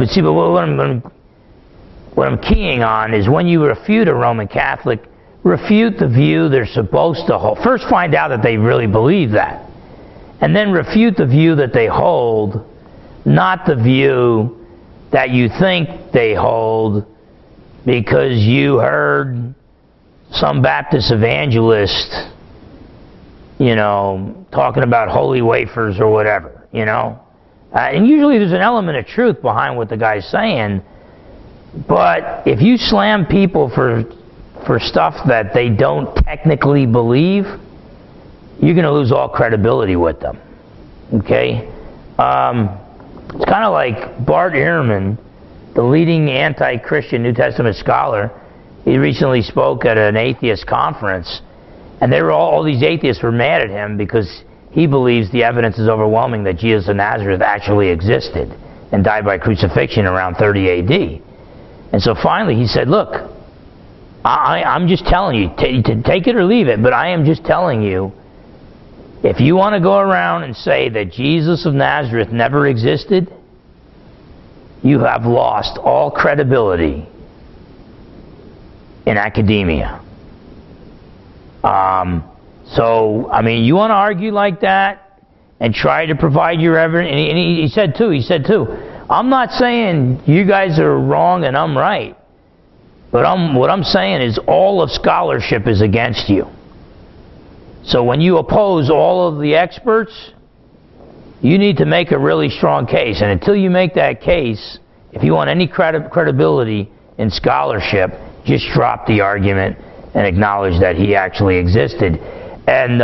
what I'm keying on is when you refute a Roman Catholic, refute the view they're supposed to hold. First find out that they really believe that. And then refute the view that they hold, not the view that you think they hold because you heard some Baptist evangelist, talking about holy wafers or whatever, And usually there's an element of truth behind what the guy's saying, but if you slam people for stuff that they don't technically believe, you're going to lose all credibility with them. Okay? It's kind of like Bart Ehrman, the leading anti-Christian New Testament scholar. He recently spoke at an atheist conference, and all these atheists were mad at him because he believes the evidence is overwhelming that Jesus of Nazareth actually existed and died by crucifixion around 30 A.D. And so finally he said, look, I'm just telling you, take it or leave it, but I am just telling you, if you want to go around and say that Jesus of Nazareth never existed, you have lost all credibility in academia. You want to argue like that and try to provide your evidence, and he said too, I'm not saying you guys are wrong and I'm right. But what I'm saying is all of scholarship is against you. So when you oppose all of the experts, you need to make a really strong case. And until you make that case, if you want any credibility in scholarship, just drop the argument and acknowledge that he actually existed. And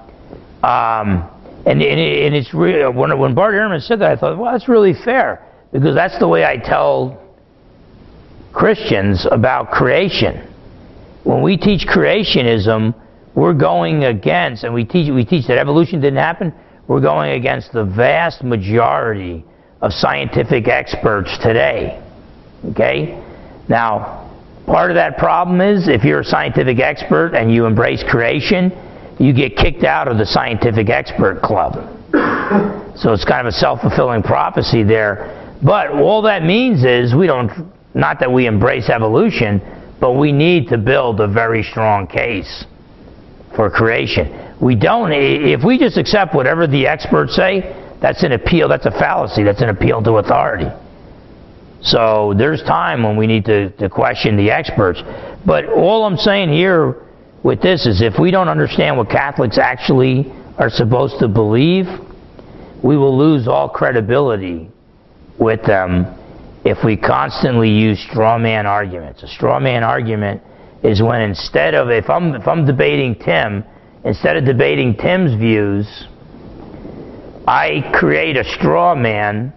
it's real. When Bart Ehrman said that, I thought, well, that's really fair, because that's the way I tell Christians about creation. When we teach creationism, we're going against, and we teach that evolution didn't happen, we're going against the vast majority of scientific experts today. Okay? Now, part of that problem is if you're a scientific expert and you embrace creation, you get kicked out of the scientific expert club. So it's kind of a self-fulfilling prophecy there. But all that means is not that we embrace evolution, but we need to build a very strong case for creation. We don't, if we just accept whatever the experts say, that's an appeal, that's a fallacy, that's an appeal to authority. So there's time when we need to question the experts. But all I'm saying here with this is if we don't understand what Catholics actually are supposed to believe, we will lose all credibility with them if we constantly use straw man arguments. A straw man argument is when instead of, if I'm debating Tim, instead of debating Tim's views, I create a straw man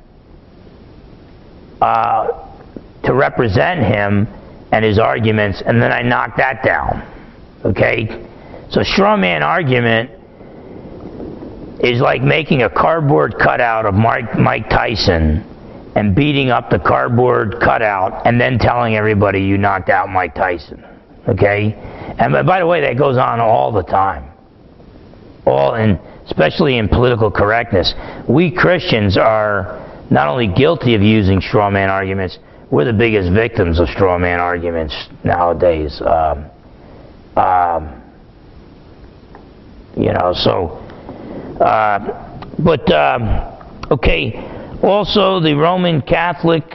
to represent him and his arguments, and then I knock that down. Okay? So straw man argument is like making a cardboard cutout of Mike Tyson and beating up the cardboard cutout and then telling everybody you knocked out Mike Tyson. Okay? And by the way, that goes on all the time. Especially in political correctness. We Christians are not only guilty of using straw man arguments, we're the biggest victims of straw man arguments nowadays. Okay. Also, the Roman Catholic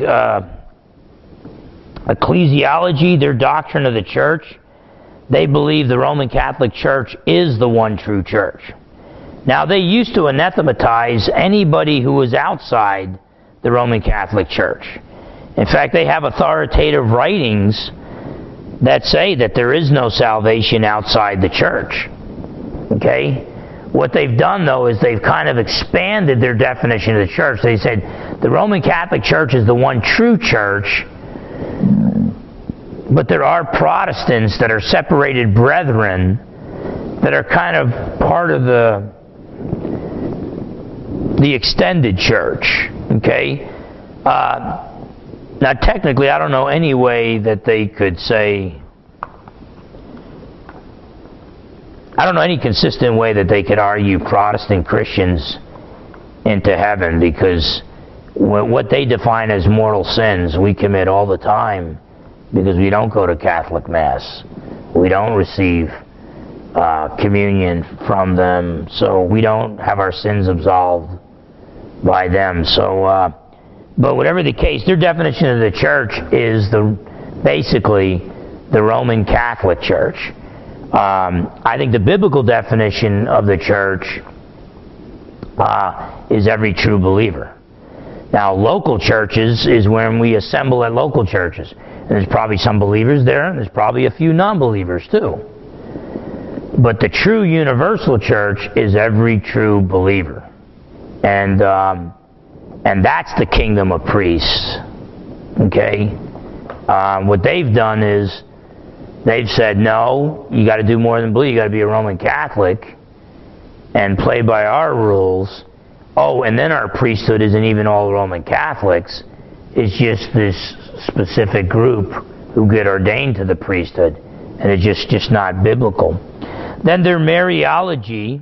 ecclesiology, their doctrine of the church, they believe the Roman Catholic Church is the one true church. Now, they used to anathematize anybody who was outside the Roman Catholic Church. In fact, they have authoritative writings that say that there is no salvation outside the church. Okay? What they've done, though, is they've kind of expanded their definition of the church. They said the Roman Catholic Church is the one true church, but there are Protestants that are separated brethren that are kind of part of the extended church. Okay? Now, technically, I don't know any way that they could say... I don't know any consistent way that they could argue Protestant Christians into heaven, because what they define as mortal sins, we commit all the time, because we don't go to Catholic Mass. We don't receive communion from them, so we don't have our sins absolved by them. So, but whatever the case, their definition of the church is basically the Roman Catholic Church. I think the biblical definition of the church is every true believer. Now, local churches is when we assemble at local churches. And there's probably some believers there, and there's probably a few non-believers too. But the true universal church is every true believer. And that's the kingdom of priests. Okay? What they've done is, they've said, no, you got to do more than believe. You got to be a Roman Catholic and play by our rules. Oh, and then our priesthood isn't even all Roman Catholics. It's just this specific group who get ordained to the priesthood. And it's just not biblical. Then their Mariology,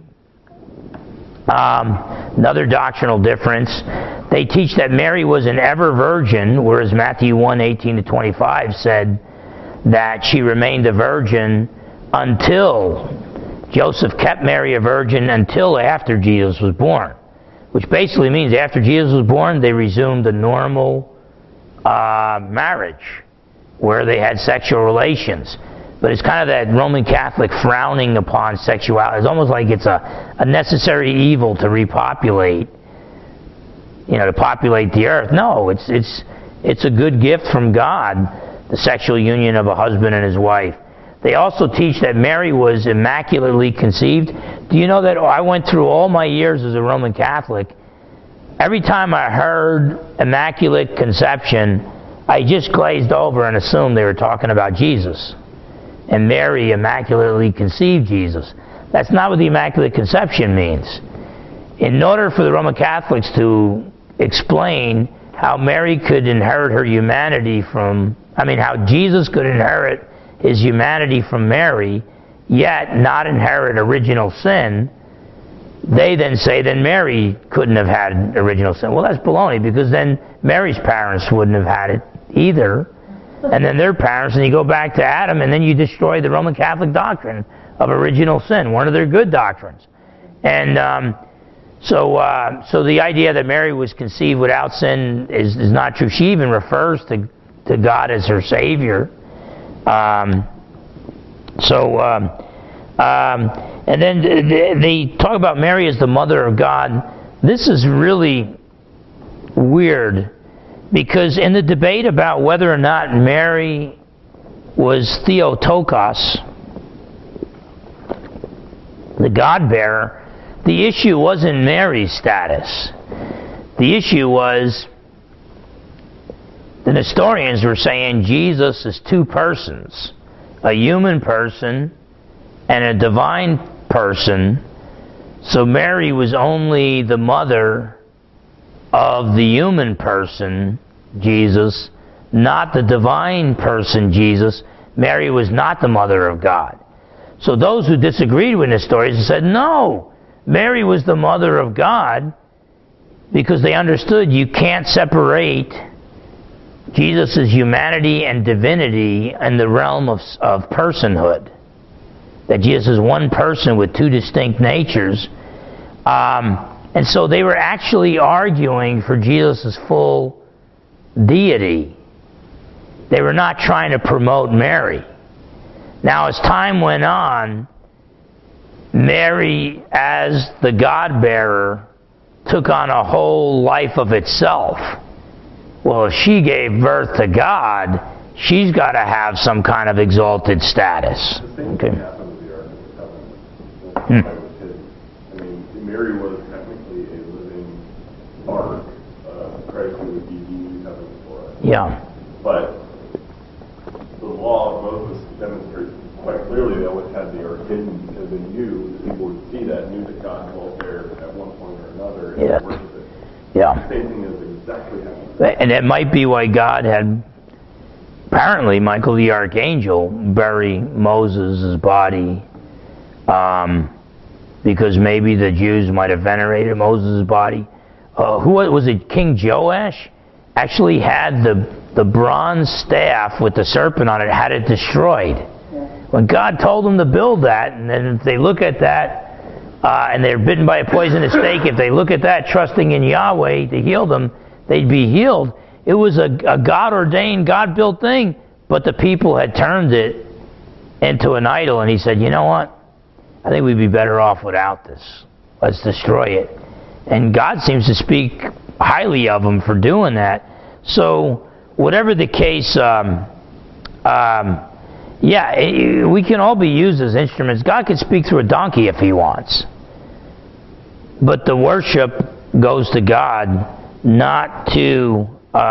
another doctrinal difference. They teach that Mary was an ever virgin, whereas Matthew 1:18-25 said that she remained a virgin until Joseph kept Mary a virgin until after Jesus was born. Which basically means after Jesus was born, they resumed the normal marriage where they had sexual relations. But it's kind of that Roman Catholic frowning upon sexuality. It's almost like it's a necessary evil to repopulate, to populate the earth. No, it's a good gift from God, the sexual union of a husband and his wife. They also teach that Mary was immaculately conceived. Do you know that I went through all my years as a Roman Catholic, every time I heard immaculate conception, I just glazed over and assumed they were talking about Jesus. And Mary immaculately conceived Jesus. That's not what the Immaculate Conception means. In order for the Roman Catholics to explain how Mary could inherit her humanity how Jesus could inherit his humanity from Mary, yet not inherit original sin, they then say then Mary couldn't have had original sin. Well, that's baloney, because then Mary's parents wouldn't have had it either. And then their parents, and you go back to Adam, and then you destroy the Roman Catholic doctrine of original sin, one of their good doctrines. And so the idea that Mary was conceived without sin is not true. She even refers to God as her Savior. And then they talk about Mary as the mother of God. This is really weird, because in the debate about whether or not Mary was Theotokos, the God-bearer, the issue wasn't Mary's status. The issue was, the Nestorians were saying Jesus is two persons, a human person and a divine person. So Mary was only the mother of the human person, Jesus, not the divine person, Jesus. Mary was not the mother of God. So those who disagreed with Nestorians said, no, Mary was the mother of God, because they understood you can't separate Jesus' humanity and divinity in the realm of personhood. That Jesus is one person with two distinct natures. And so they were actually arguing for Jesus' full deity. They were not trying to promote Mary. Now, as time went on, Mary, as the God-bearer, took on a whole life of itself. Well, if she gave birth to God, she's got to have some kind of exalted status. The same thing happened with the Ark of the Covenant. I mean, Mary was technically a living ark. Christ would be the covenant for us. Yeah. But the law of Moses demonstrates quite clearly they always had the ark hidden because they knew that people would see that, knew that God dwelt there at one point or another, and Yeah. worship it. Yeah. The same thing is exactly happening. And that might be why God had, apparently, Michael the Archangel bury Moses' body, because maybe the Jews might have venerated Moses' body. Who was it? King Joash actually had the bronze staff with the serpent on it, had it destroyed. When God told them to build that, and then if they look at that, and they're bitten by a poisonous snake, if they look at that trusting in Yahweh to heal them, they'd be healed. It was a God-ordained, God-built thing, but the people had turned it into an idol, and he said, you know what? I think we'd be better off without this. Let's destroy it. And God seems to speak highly of them for doing that. So, whatever the case, we can all be used as instruments. God can speak through a donkey if he wants. But the worship goes to God, not to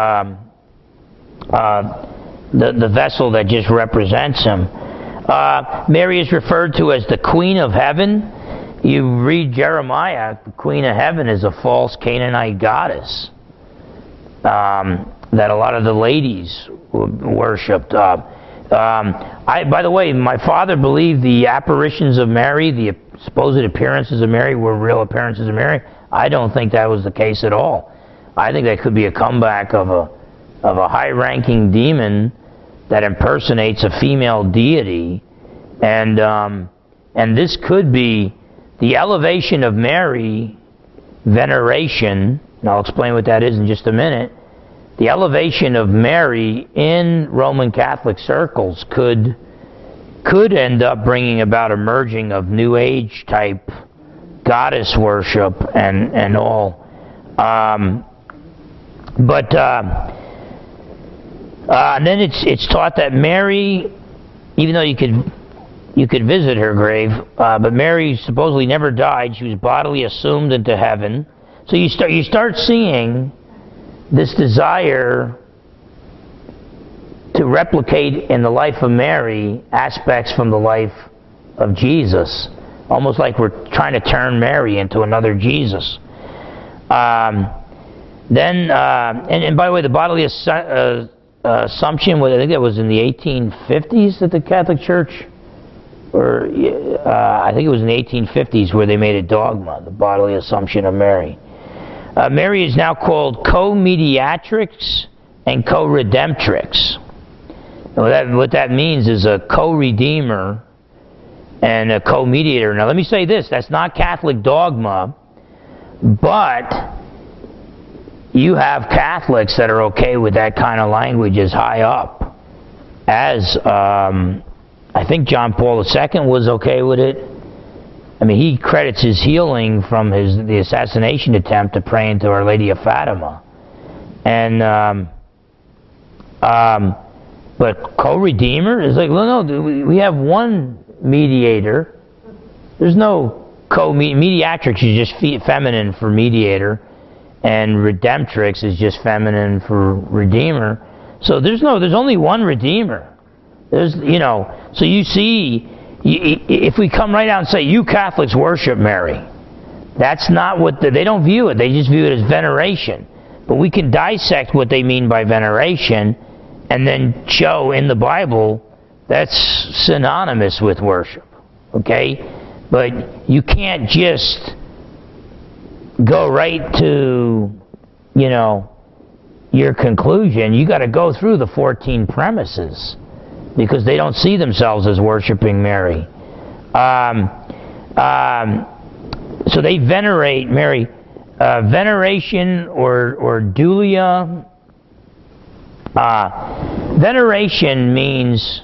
the vessel that just represents him. Mary is referred to as the Queen of Heaven. You read Jeremiah, the Queen of Heaven is a false Canaanite goddess that a lot of the ladies worshipped. By the way, my father believed the apparitions of Mary, the supposed appearances of Mary, were real appearances of Mary. I don't think that was the case at all. I think that could be a comeback of a high-ranking demon that impersonates a female deity, and this could be the elevation of Mary, veneration, and I'll explain what that is in just a minute. The elevation of Mary in Roman Catholic circles could end up bringing about a merging of New Age type goddess worship and all. And then it's taught that Mary, even though you could visit her grave, but Mary supposedly never died. She was bodily assumed into heaven. So you start seeing this desire to replicate in the life of Mary aspects from the life of Jesus, almost like we're trying to turn Mary into another Jesus. And by the way, the bodily assumption, I think that was in the 1850s that the Catholic Church, I think it was in the 1850s where they made a dogma, the bodily assumption of Mary. Mary is now called co-mediatrix and co-redemptrix. What that means is a co-redeemer and a co-mediator. Now let me say this, that's not Catholic dogma, but you have Catholics that are okay with that kind of language as high up as I think John Paul II was okay with it. I mean, he credits his healing from the assassination attempt to praying to Our Lady of Fatima. And but co-redeemer is like, no, we have one mediator. There's no mediatrix is just feminine for mediator, and redemptrix is just feminine for redeemer. So there's only one redeemer. So you see, if we come right out and say, you Catholics worship Mary, that's not what they don't view it. They just view it as veneration. But we can dissect what they mean by veneration and then show in the Bible that's synonymous with worship. Okay? But you can't just go right to, your conclusion, you got to go through the 14 premises, because they don't see themselves as worshiping Mary. So they venerate Mary. Veneration or dulia. Veneration means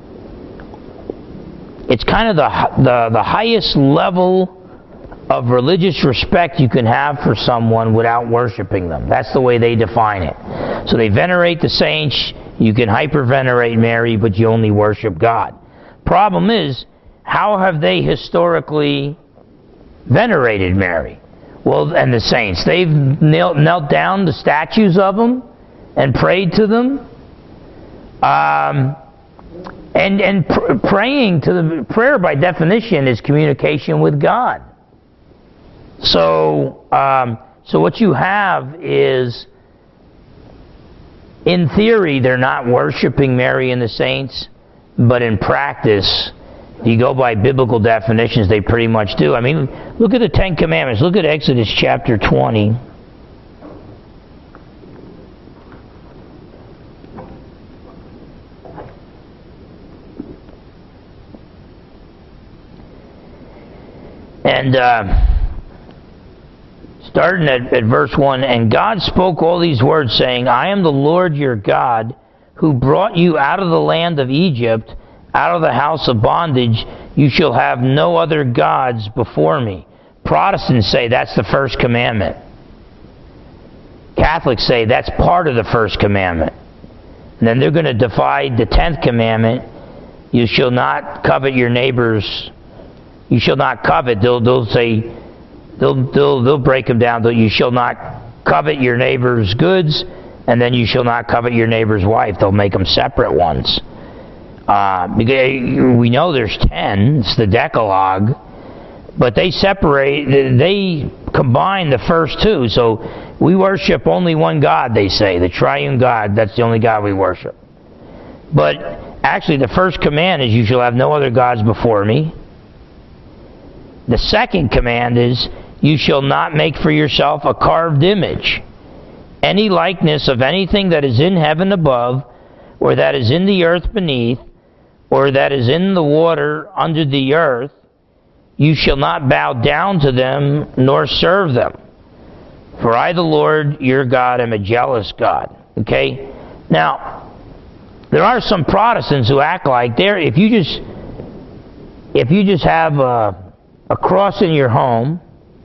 it's kind of the highest level of religious respect you can have for someone without worshiping them. That's the way they define it. So they venerate the saints. You can hyper-venerate Mary, but you only worship God. Problem is, how have they historically venerated Mary? Well, and the saints, they've knelt down the statues of them and prayed to them. Praying to the prayer by definition is communication with God. So what you have is, in theory, they're not worshiping Mary and the saints, but in practice, if you go by biblical definitions, they pretty much do. I mean, look at the Ten Commandments. Look at Exodus chapter 20. And starting at verse 1, and God spoke all these words, saying, I am the Lord your God, who brought you out of the land of Egypt, out of the house of bondage. You shall have no other gods before me. Protestants say that's the first commandment. Catholics say that's part of the first commandment. And then they're going to divide the 10th commandment. You shall not covet your neighbor's. You shall not covet. They'll say, they'll break them down. You shall not covet your neighbor's goods, and then you shall not covet your neighbor's wife. They'll make them separate ones. Because we know there's 10. It's the Decalogue, but they combine the first two. So we worship only one God. They say the Triune God. That's the only God we worship. But actually, the first command is, you shall have no other gods before me. The second command is, you shall not make for yourself a carved image, any likeness of anything that is in heaven above, or that is in the earth beneath, or that is in the water under the earth. You shall not bow down to them, nor serve them. For I, the Lord your God, am a jealous God. Okay? Now, there are some Protestants who act like if you just have a cross in your home,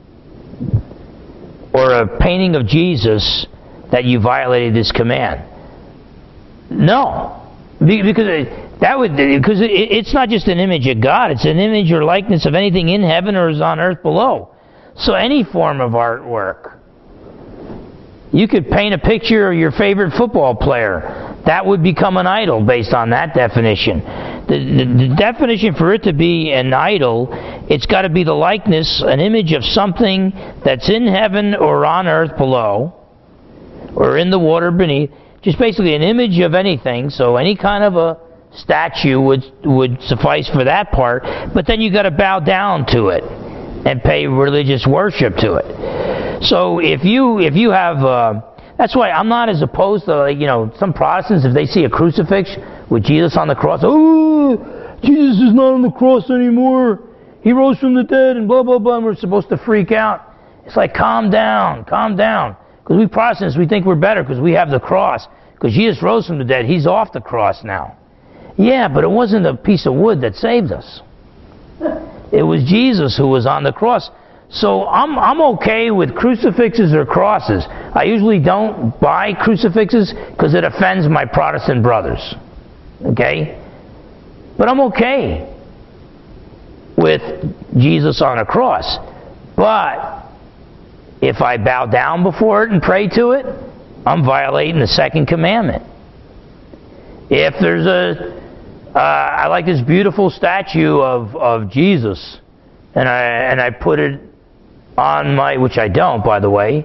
or a painting of Jesus, that you violated this command. No, because it's not just an image of God; it's an image or likeness of anything in heaven or is on earth below. So any form of artwork, you could paint a picture of your favorite football player. That would become an idol based on that definition. The definition for it to be an idol, it's got to be the likeness, an image of something that's in heaven or on earth below, or in the water beneath. Just basically an image of anything. So any kind of a statue would suffice for that part. But then you got to bow down to it and pay religious worship to it. So if you have that's why I'm not as opposed to, some Protestants, if they see a crucifix with Jesus on the cross, oh, Jesus is not on the cross anymore. He rose from the dead and blah, blah, blah, and we're supposed to freak out. It's like, calm down. Because we Protestants, we think we're better because we have the cross. Because Jesus rose from the dead, He's off the cross now. Yeah, but it wasn't a piece of wood that saved us. It was Jesus who was on the cross. So I'm okay with crucifixes or crosses. I usually don't buy crucifixes because it offends my Protestant brothers. Okay? But I'm okay with Jesus on a cross. But if I bow down before it and pray to it, I'm violating the second commandment. If there's I like this beautiful statue of Jesus, and I put it on which I don't, by the way.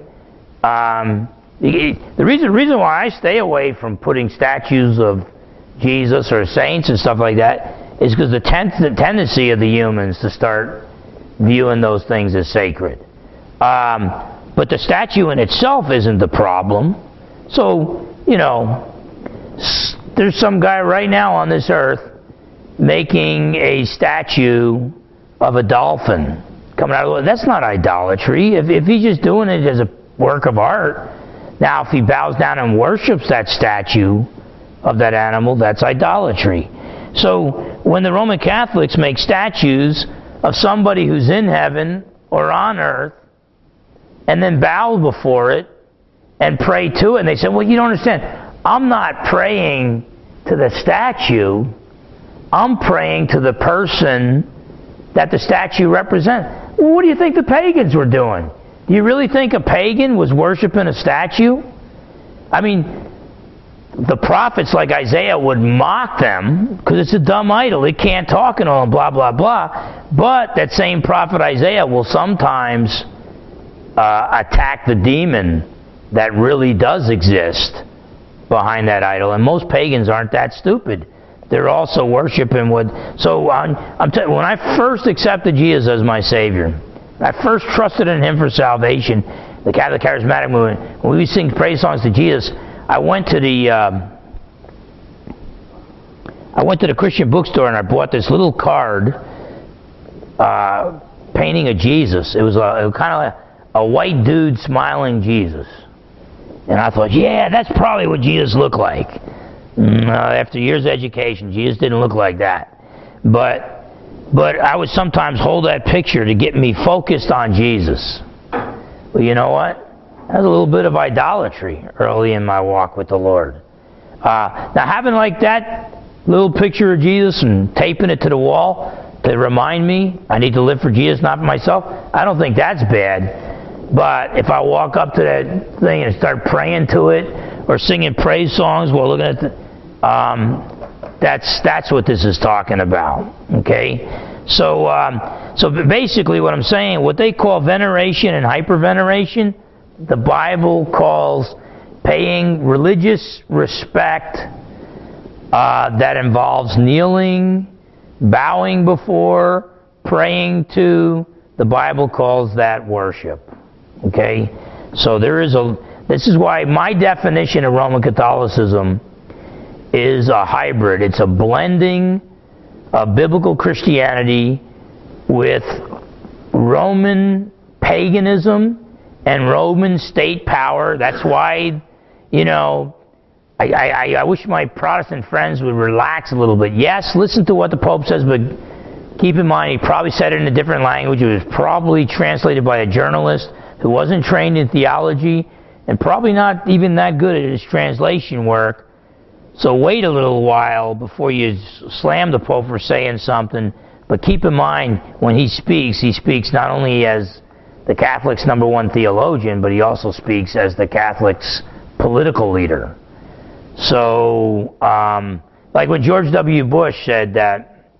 The reason why I stay away from putting statues of Jesus or saints and stuff like that is because the tendency of the humans to start viewing those things as sacred. But the statue in itself isn't the problem. So, there's some guy right now on this earth making a statue of a dolphin coming out of the water. That's not idolatry. If he's just doing it as a work of art. Now, if he bows down and worships that statue of that animal, that's idolatry. So, when the Roman Catholics make statues of somebody who's in heaven or on earth, and then bow before it and pray to it, and they say, well, you don't understand. I'm not praying to the statue. I'm praying to the person that the statue represents. Well, what do you think the pagans were doing? Do you really think a pagan was worshiping a statue? I mean, the prophets like Isaiah would mock them because it's a dumb idol. It can't talk and all, blah, blah, blah. But that same prophet Isaiah will sometimes attack the demon that really does exist behind that idol. And most pagans aren't that stupid. They're also worshiping what... So when I first accepted Jesus as my Savior, I first trusted in Him for salvation, the Catholic Charismatic movement, when we sing praise songs to Jesus, I went to the Christian bookstore and I bought this little card painting of Jesus. It was kind of like a white dude smiling Jesus. And I thought, yeah, that's probably what Jesus looked like. After years of education, Jesus didn't look like that. But I would sometimes hold that picture to get me focused on Jesus. Well, you know what? That's a little bit of idolatry early in my walk with the Lord. Now, having like that little picture of Jesus and taping it to the wall to remind me I need to live for Jesus, not for myself, I don't think that's bad. But if I walk up to that thing and start praying to it or singing praise songs while looking at that's what this is talking about. Okay? So basically what I'm saying, what they call veneration and hyperveneration, the Bible calls paying religious respect that involves kneeling, bowing before, praying to. The Bible calls that worship. Okay? So this is why my definition of Roman Catholicism is a hybrid. It's a blending of biblical Christianity with Roman paganism and Roman state power. That's why, I wish my Protestant friends would relax a little bit. Yes, listen to what the Pope says, but keep in mind he probably said it in a different language. It was probably translated by a journalist who wasn't trained in theology and probably not even that good at his translation work. So wait a little while before you slam the Pope for saying something. But keep in mind, when he speaks not only as the Catholics' number one theologian, but he also speaks as the Catholics' political leader. So, like when George W. Bush said that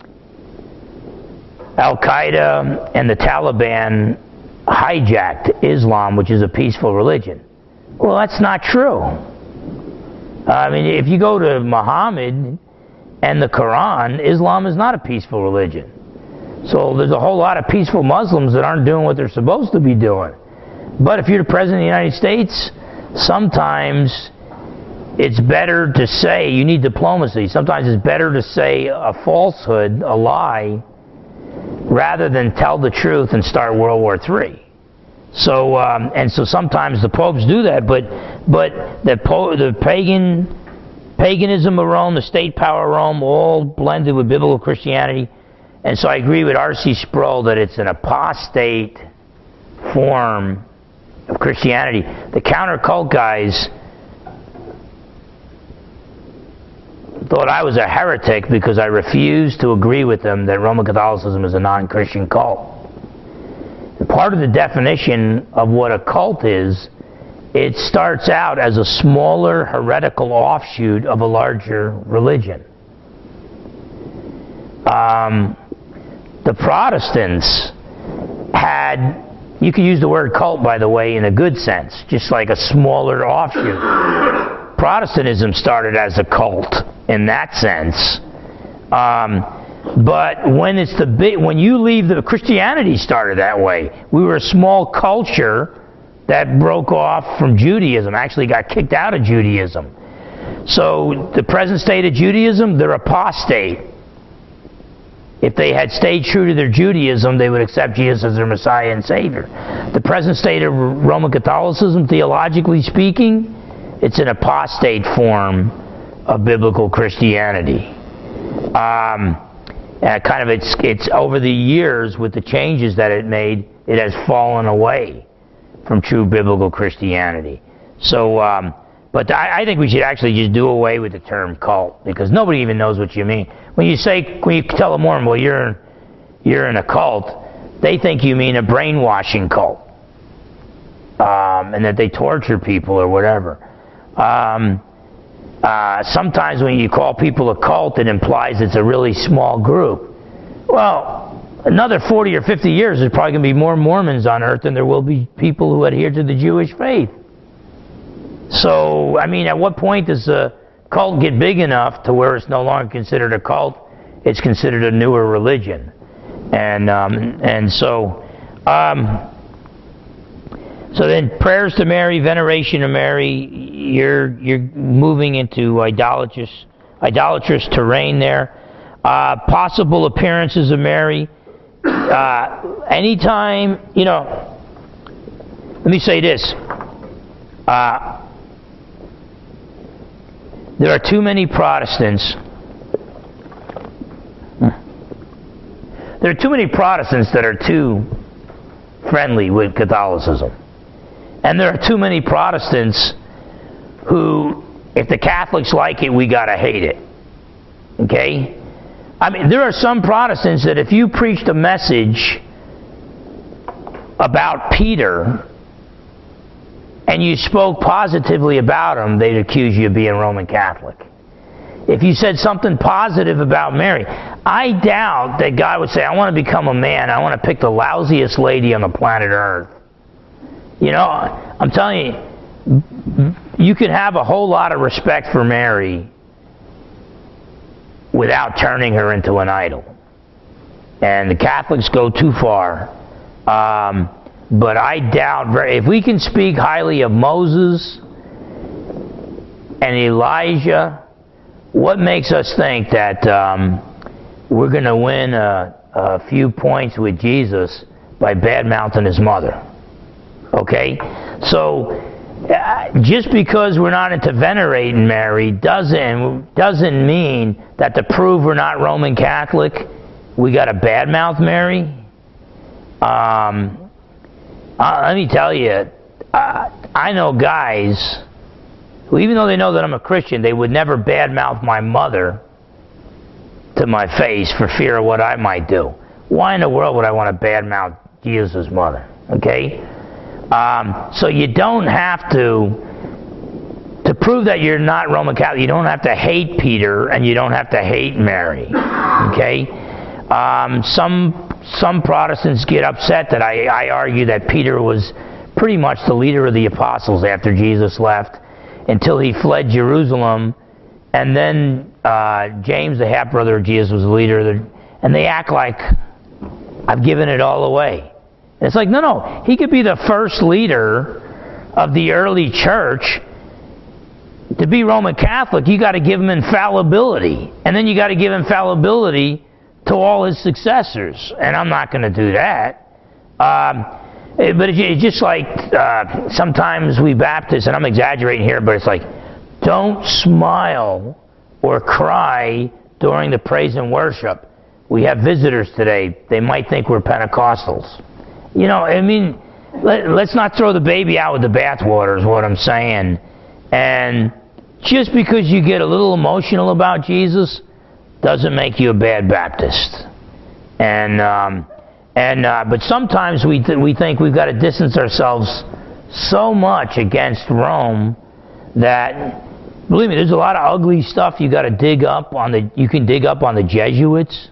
Al-Qaeda and the Taliban hijacked Islam, which is a peaceful religion. Well, that's not true. I mean, if you go to Muhammad and the Quran, Islam is not a peaceful religion. So there's a whole lot of peaceful Muslims that aren't doing what they're supposed to be doing. But if you're the President of the United States, sometimes it's better to say, you need diplomacy, sometimes it's better to say a falsehood, a lie, rather than tell the truth and start World War III. So, so sometimes the popes do that, but the paganism of Rome, the state power of Rome, all blended with biblical Christianity. And so I agree with R.C. Sproul that it's an apostate form of Christianity. The counter-cult guys thought I was a heretic because I refused to agree with them that Roman Catholicism is a non-Christian cult. And part of the definition of what a cult is, it starts out as a smaller heretical offshoot of a larger religion. The Protestants had, you could use the word cult, by the way, in a good sense, just like a smaller offshoot. Protestantism started as a cult in that sense. But when it's when you leave Christianity started that way. We were a small culture that broke off from Judaism, actually got kicked out of Judaism. So the present state of Judaism, they're apostate. If they had stayed true to their Judaism, they would accept Jesus as their Messiah and Savior. The present state of Roman Catholicism, theologically speaking, it's an apostate form of biblical Christianity. It's over the years, with the changes that it made, it has fallen away from true biblical Christianity. So, but I think we should actually just do away with the term cult, because nobody even knows what you mean. When you tell a Mormon, well, you're in a cult, they think you mean a brainwashing cult, and that they torture people or whatever. Sometimes when you call people a cult, it implies it's a really small group. Well, another 40 or 50 years, there's probably going to be more Mormons on earth than there will be people who adhere to the Jewish faith. So, I mean, at what point does a cult get big enough to where it's no longer considered a cult? It's considered a newer religion. So then prayers to Mary, veneration of Mary, you're moving into idolatrous terrain there. Possible appearances of Mary. Anytime, let me say this. There are too many Protestants. There are too many Protestants that are too friendly with Catholicism. And there are too many Protestants who, if the Catholics like it, we gotta hate it. Okay? I mean, there are some Protestants that if you preached a message about Peter and you spoke positively about him, they'd accuse you of being Roman Catholic. If you said something positive about Mary, I doubt that God would say, I want to become a man, I want to pick the lousiest lady on the planet Earth. I'm telling you, you can have a whole lot of respect for Mary without turning her into an idol. And the Catholics go too far. But I doubt, if we can speak highly of Moses and Elijah, what makes us think that we're going to win a few points with Jesus by bad-mouthing his mother? Okay? So, just because we're not into venerating Mary doesn't mean that to prove we're not Roman Catholic, we got to badmouth Mary. Let me tell you, I know guys who, even though they know that I'm a Christian, they would never badmouth my mother to my face for fear of what I might do. Why in the world would I want to badmouth Jesus' mother? Okay? So you don't have to prove that you're not Roman Catholic, you don't have to hate Peter and you don't have to hate Mary. Okay? Some Protestants get upset that I argue that Peter was pretty much the leader of the apostles after Jesus left until he fled Jerusalem, and then James, the half-brother of Jesus, was the leader and they act like I've given it all away. And it's like, no, he could be the first leader of the early church. To be Roman Catholic, you got to give him infallibility, and then you got to give infallibility to all his successors, and I'm not going to do that. But it's just like sometimes we Baptists, and I'm exaggerating here, but it's like, don't smile or cry during the praise and worship. We have visitors today. They might think we're Pentecostals. Let's not throw the baby out with the bathwater is what I'm saying. And just because you get a little emotional about Jesus doesn't make you a bad Baptist. But sometimes we think we've got to distance ourselves so much against Rome that, believe me, there's a lot of ugly stuff you got to dig up on the Jesuits.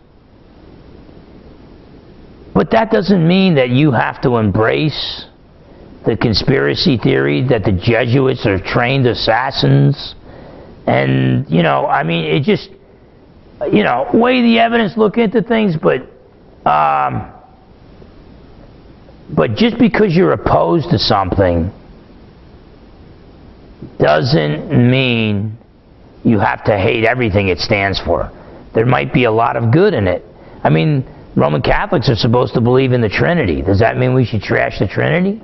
But that doesn't mean that you have to embrace the conspiracy theory that the Jesuits are trained assassins. And, it just, weigh the evidence, look into things, but But just because you're opposed to something doesn't mean you have to hate everything it stands for. There might be a lot of good in it. I mean, Roman Catholics are supposed to believe in the Trinity. Does that mean we should trash the Trinity?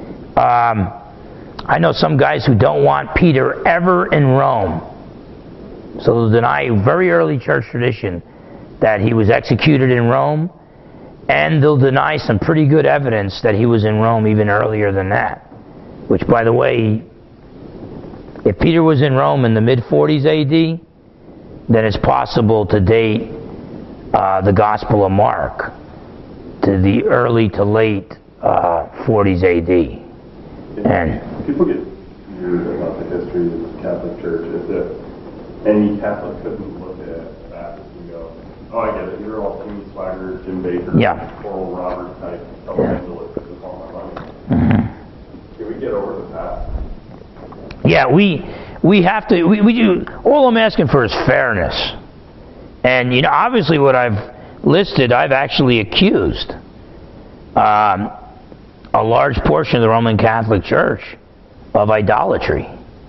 I know some guys who don't want Peter ever in Rome. So they'll deny very early church tradition that he was executed in Rome, and they'll deny some pretty good evidence that he was in Rome even earlier than that. Which, by the way, if Peter was in Rome in the mid-40s AD, then it's possible to date the Gospel of Mark to the early to late 40s AD. And people get weird about the history of the Catholic Church as if any Catholic couldn't look at Baptists and go, oh, I get it, you're all Jimmy Swaggart, Jim Baker, Oral Roberts type televangelists that just want my money. Mm-hmm. Can we get over the past? Yeah, we have to. We do. All I'm asking for is fairness, and obviously what I've listed, I've actually accused a large portion of the Roman Catholic Church of idolatry.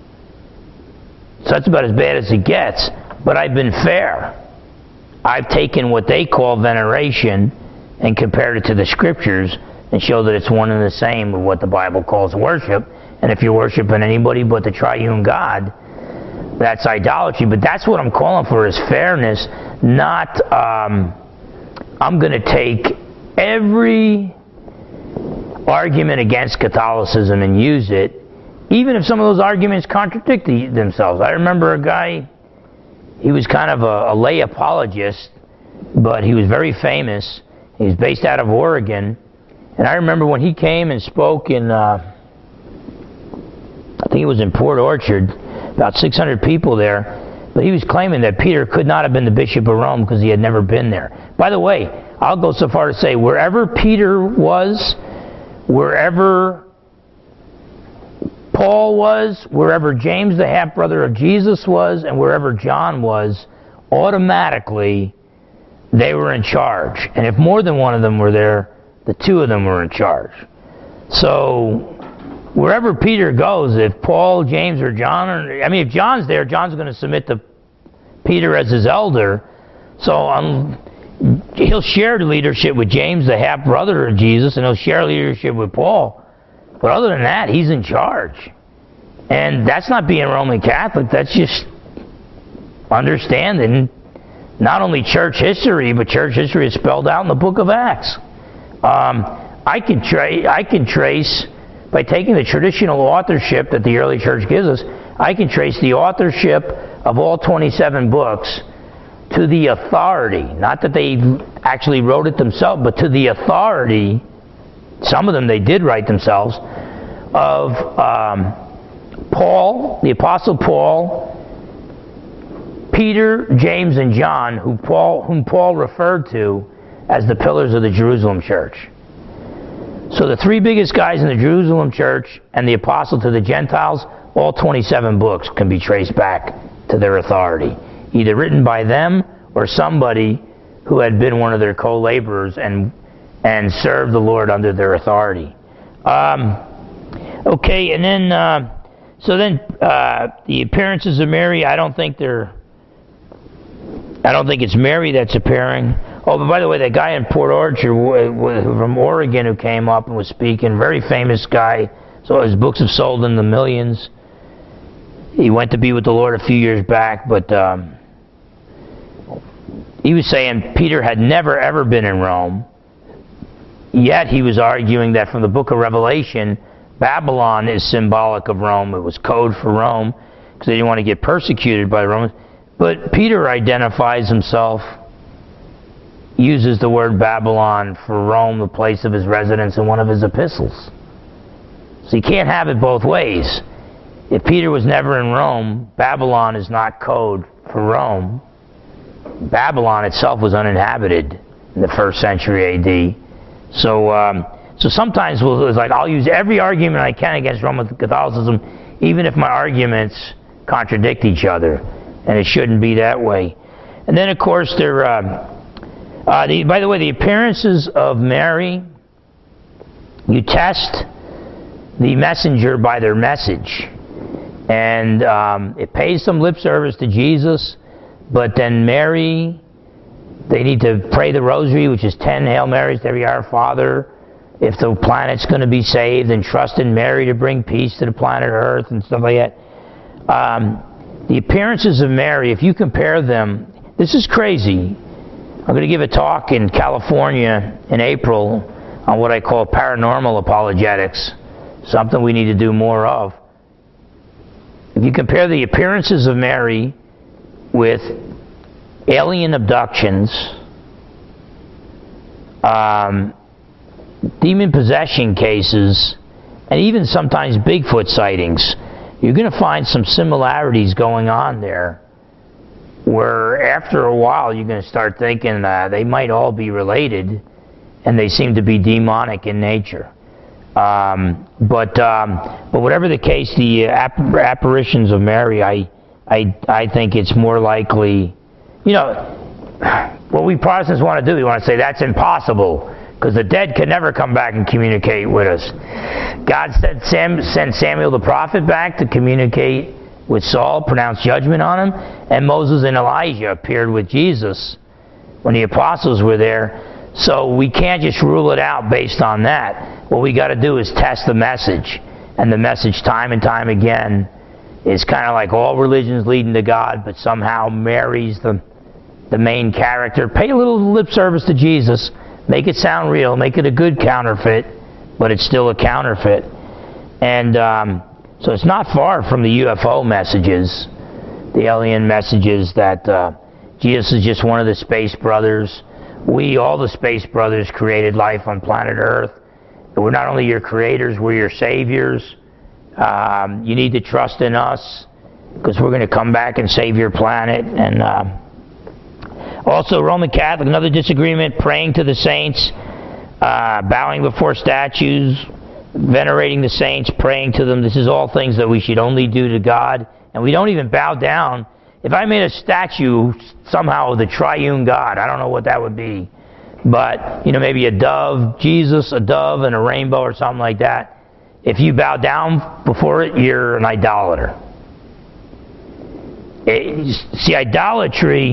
So that's about as bad as it gets. But I've been fair. I've taken what they call veneration and compared it to the Scriptures and show that it's one and the same with what the Bible calls worship. And if you're worshiping anybody but the triune God, that's idolatry. But that's what I'm calling for, is fairness, not I'm going to take every argument against Catholicism and use it, even if some of those arguments contradict themselves. I remember a guy, he was kind of a lay apologist, but he was very famous. He was based out of Oregon. And I remember when he came and spoke in, I think it was in Port Orchard, about 600 people there, but he was claiming that Peter could not have been the Bishop of Rome because he had never been there. By the way, I'll go so far to say, wherever Peter was, wherever Paul was, wherever James, the half-brother of Jesus, was, and wherever John was, automatically they were in charge. And if more than one of them were there, the two of them were in charge. So wherever Peter goes, if Paul, James, or John, if John's there, John's going to submit to Peter as his elder. So he'll share the leadership with James, the half-brother of Jesus, and he'll share leadership with Paul. But other than that, he's in charge. And that's not being Roman Catholic. That's just understanding not only church history, but church history is spelled out in the book of Acts. I can trace, by taking the traditional authorship that the early church gives us, I can trace the authorship of all 27 books to the authority. Not that they actually wrote it themselves, but to the authority, some of them they did write themselves, of Paul, the Apostle Paul, Peter, James, and John, whom Paul referred to as the pillars of the Jerusalem church. So the three biggest guys in the Jerusalem church and the apostle to the Gentiles, all 27 books can be traced back to their authority, either written by them or somebody who had been one of their co-laborers and served the Lord under their authority. Okay, and then the appearances of Mary, I don't think it's Mary that's appearing. Oh, but by the way, that guy in Port Orchard from Oregon who came up and was speaking, very famous guy. So his books have sold in the millions. He went to be with the Lord a few years back, but he was saying Peter had never ever been in Rome. Yet he was arguing that from the book of Revelation, Babylon is symbolic of Rome. It was code for Rome because they didn't want to get persecuted by the Romans. But Peter identifies himself, uses the word Babylon for Rome, the place of his residence, in one of his epistles. So you can't have it both ways. If Peter was never in Rome, Babylon is not code for Rome. Babylon itself was uninhabited in the 1st century A.D. So sometimes it's like I'll use every argument I can against Roman Catholicism, even if my arguments contradict each other, and it shouldn't be that way. And then, of course, by the way, the appearances of Mary you test the messenger by their message. And it pays some lip service to Jesus, but then Mary, they need to pray the rosary, which is 10 Hail Marys to every Our Father, if the planet's going to be saved, and trust in Mary to bring peace to the planet Earth and stuff like that. The appearances of Mary, if you compare them, this is crazy. I'm going to give a talk in California in April on what I call paranormal apologetics, something we need to do more of. If you compare the appearances of Mary with alien abductions, demon possession cases, and even sometimes Bigfoot sightings, you're going to find some similarities going on there, where after a while you're going to start thinking they might all be related, and they seem to be demonic in nature. But whatever the case, the apparitions of Mary, I think it's more likely, what we Protestants want to do, we want to say that's impossible, because the dead can never come back and communicate with us. God sent Samuel the prophet back to communicate with Saul, pronounce judgment on him, and Moses and Elijah appeared with Jesus when the apostles were there. So we can't just rule it out based on that. What we got to do is test the message, and the message time and time again is kind of like all religions leading to God, but somehow Mary's the main character. Pay a little lip service to Jesus. Make it sound real. Make it a good counterfeit, but it's still a counterfeit. And so it's not far from the UFO messages, the alien messages that Jesus is just one of the space brothers. We, all the space brothers, created life on planet Earth. We're not only your creators, we're your saviors. You need to trust in us, because we're going to come back and save your planet. And also, Roman Catholic, another disagreement, praying to the saints, bowing before statues, venerating the saints, praying to them. This is all things that we should only do to God. And we don't even bow down. If I made a statue somehow of the triune God, I don't know what that would be. But, maybe a dove, Jesus, a dove, and a rainbow or something like that. If you bow down before it, you're an idolater. See, idolatry,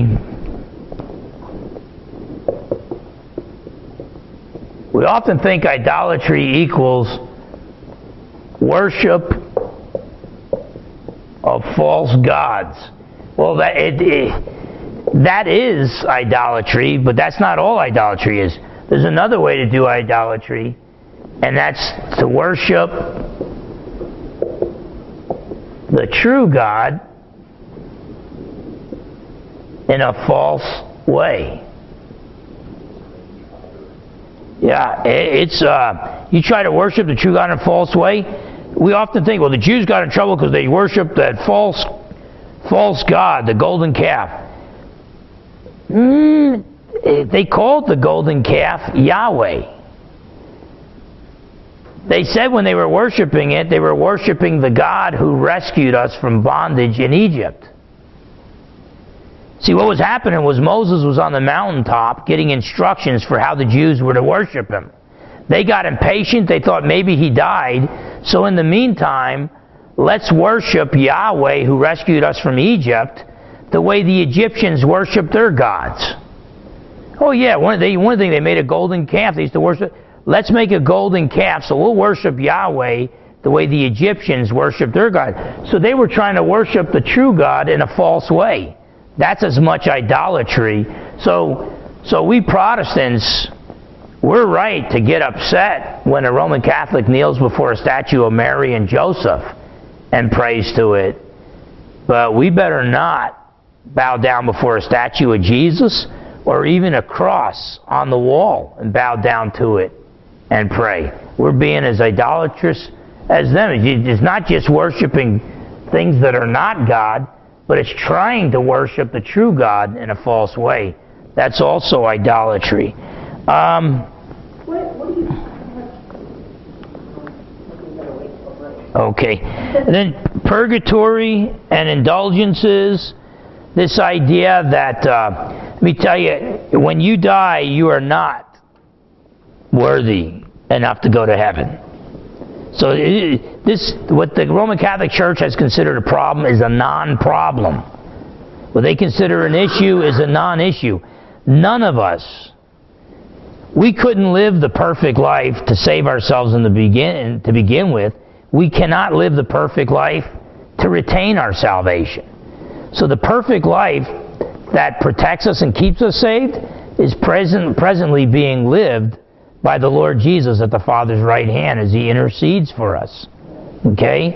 we often think idolatry equals worship of false gods. Well, that is idolatry, but that's not all idolatry is. There's another way to do idolatry, and that's to worship the true God in a false way. Yeah, it's you try to worship the true God in a false way. We often think, well, the Jews got in trouble because they worshiped that false god, the golden calf. They called the golden calf Yahweh. They said when they were worshiping it, they were worshiping the God who rescued us from bondage in Egypt. See, what was happening was Moses was on the mountaintop getting instructions for how the Jews were to worship him. They got impatient. They thought maybe he died. So in the meantime, let's worship Yahweh who rescued us from Egypt the way the Egyptians worshiped their gods. Oh yeah, one thing, they made a golden calf. They used to worship. Let's make a golden calf, so we'll worship Yahweh the way the Egyptians worshiped their God. So they were trying to worship the true God in a false way. That's as much idolatry. So we Protestants, we're right to get upset when a Roman Catholic kneels before a statue of Mary and Joseph and prays to it. But we better not bow down before a statue of Jesus or even a cross on the wall and bow down to it and pray. We're being as idolatrous as them. It's not just worshiping things that are not God, but it's trying to worship the true God in a false way. That's also idolatry. Okay. And then purgatory and indulgences. This idea that, let me tell you, when you die, you are not worthy enough to go to heaven. So what the Roman Catholic Church has considered a problem is a non-problem. What they consider an issue is a non-issue. None of us, we couldn't live the perfect life to save ourselves to begin with. We cannot live the perfect life to retain our salvation. So the perfect life that protects us and keeps us saved is presently being lived by the Lord Jesus at the Father's right hand as He intercedes for us. Okay?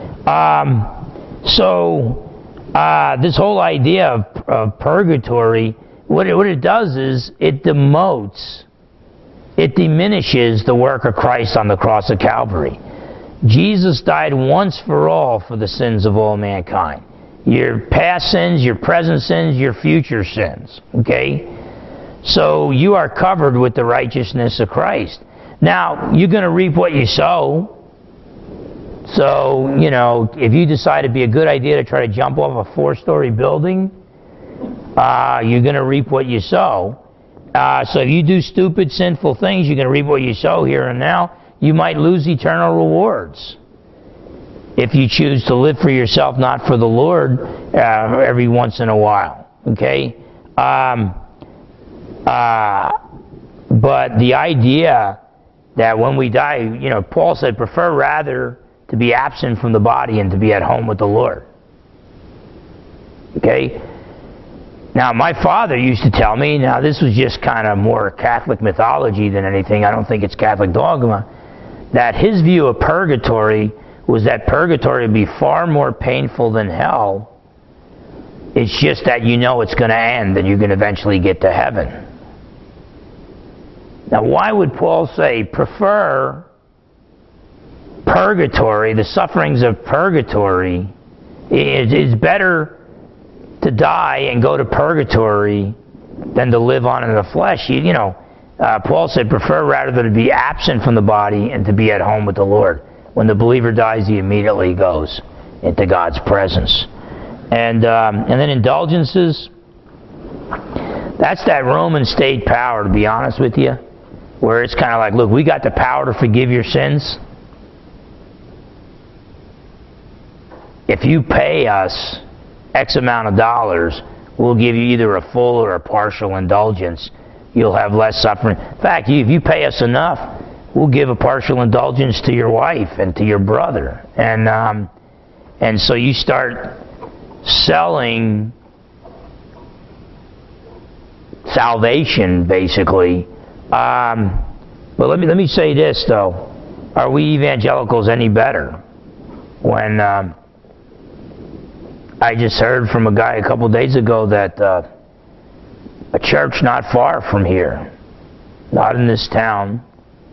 This whole idea of purgatory, what it does is it demotes, it diminishes the work of Christ on the cross of Calvary. Jesus died once for all for the sins of all mankind. Your past sins, your present sins, your future sins. Okay? So you are covered with the righteousness of Christ. Now, you're going to reap what you sow. So, if you decide it'd be a good idea to try to jump off a 4-story building, you're going to reap what you sow. So if you do stupid, sinful things, you're going to reap what you sow here and now. You might lose eternal rewards if you choose to live for yourself, not for the Lord, every once in a while. Okay? But the idea that when we die, Paul said, prefer rather to be absent from the body and to be at home with the Lord. Okay? Now, my father used to tell me, now this was just kind of more Catholic mythology than anything, I don't think it's Catholic dogma, that his view of purgatory was that purgatory would be far more painful than hell. It's just that it's going to end and you can eventually get to heaven. Now, why would Paul say, prefer purgatory, the sufferings of purgatory? It's better to die and go to purgatory than to live on in the flesh. Paul said, prefer rather to be absent from the body and to be at home with the Lord. When the believer dies, he immediately goes into God's presence. And then indulgences, that's that Roman state power, to be honest with you, where it's kind of like, look, we got the power to forgive your sins. If you pay us X amount of dollars, we'll give you either a full or a partial indulgence. You'll have less suffering. In fact, if you pay us enough, we'll give a partial indulgence to your wife and to your brother. And so you start selling salvation, basically. But let me say this, though. Are we evangelicals any better? When I just heard from a guy a couple days ago that a church not far from here, not in this town,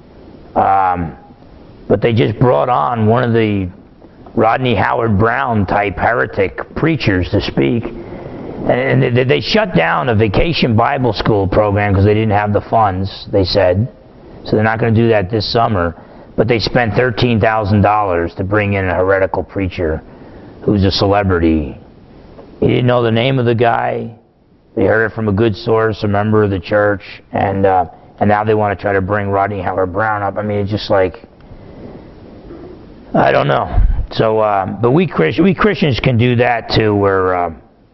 but they just brought on one of the Rodney Howard-Browne type heretic preachers to speak. And they shut down a vacation Bible school program because they didn't have the funds, they said. So they're not going to do that this summer. But they spent $13,000 to bring in a heretical preacher who's a celebrity. He didn't know the name of the guy. They heard it from a good source, a member of the church. And now they want to try to bring Rodney Howard-Browne up. I mean, it's just like, I don't know. So, but we Christians can do that too, where,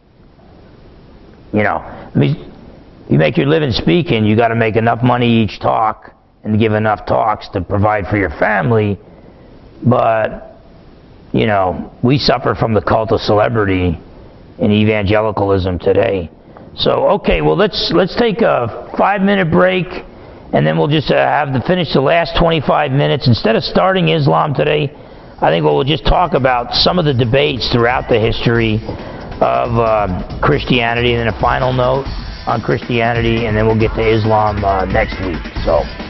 you make your living speaking, you got to make enough money each talk and give enough talks to provide for your family. But, we suffer from the cult of celebrity in evangelicalism today. So, okay, well, let's take a 5-minute break, and then we'll just finish the last 25 minutes. Instead of starting Islam today, I think we'll just talk about some of the debates throughout the history of Christianity, and then a final note on Christianity, and then we'll get to Islam next week. So.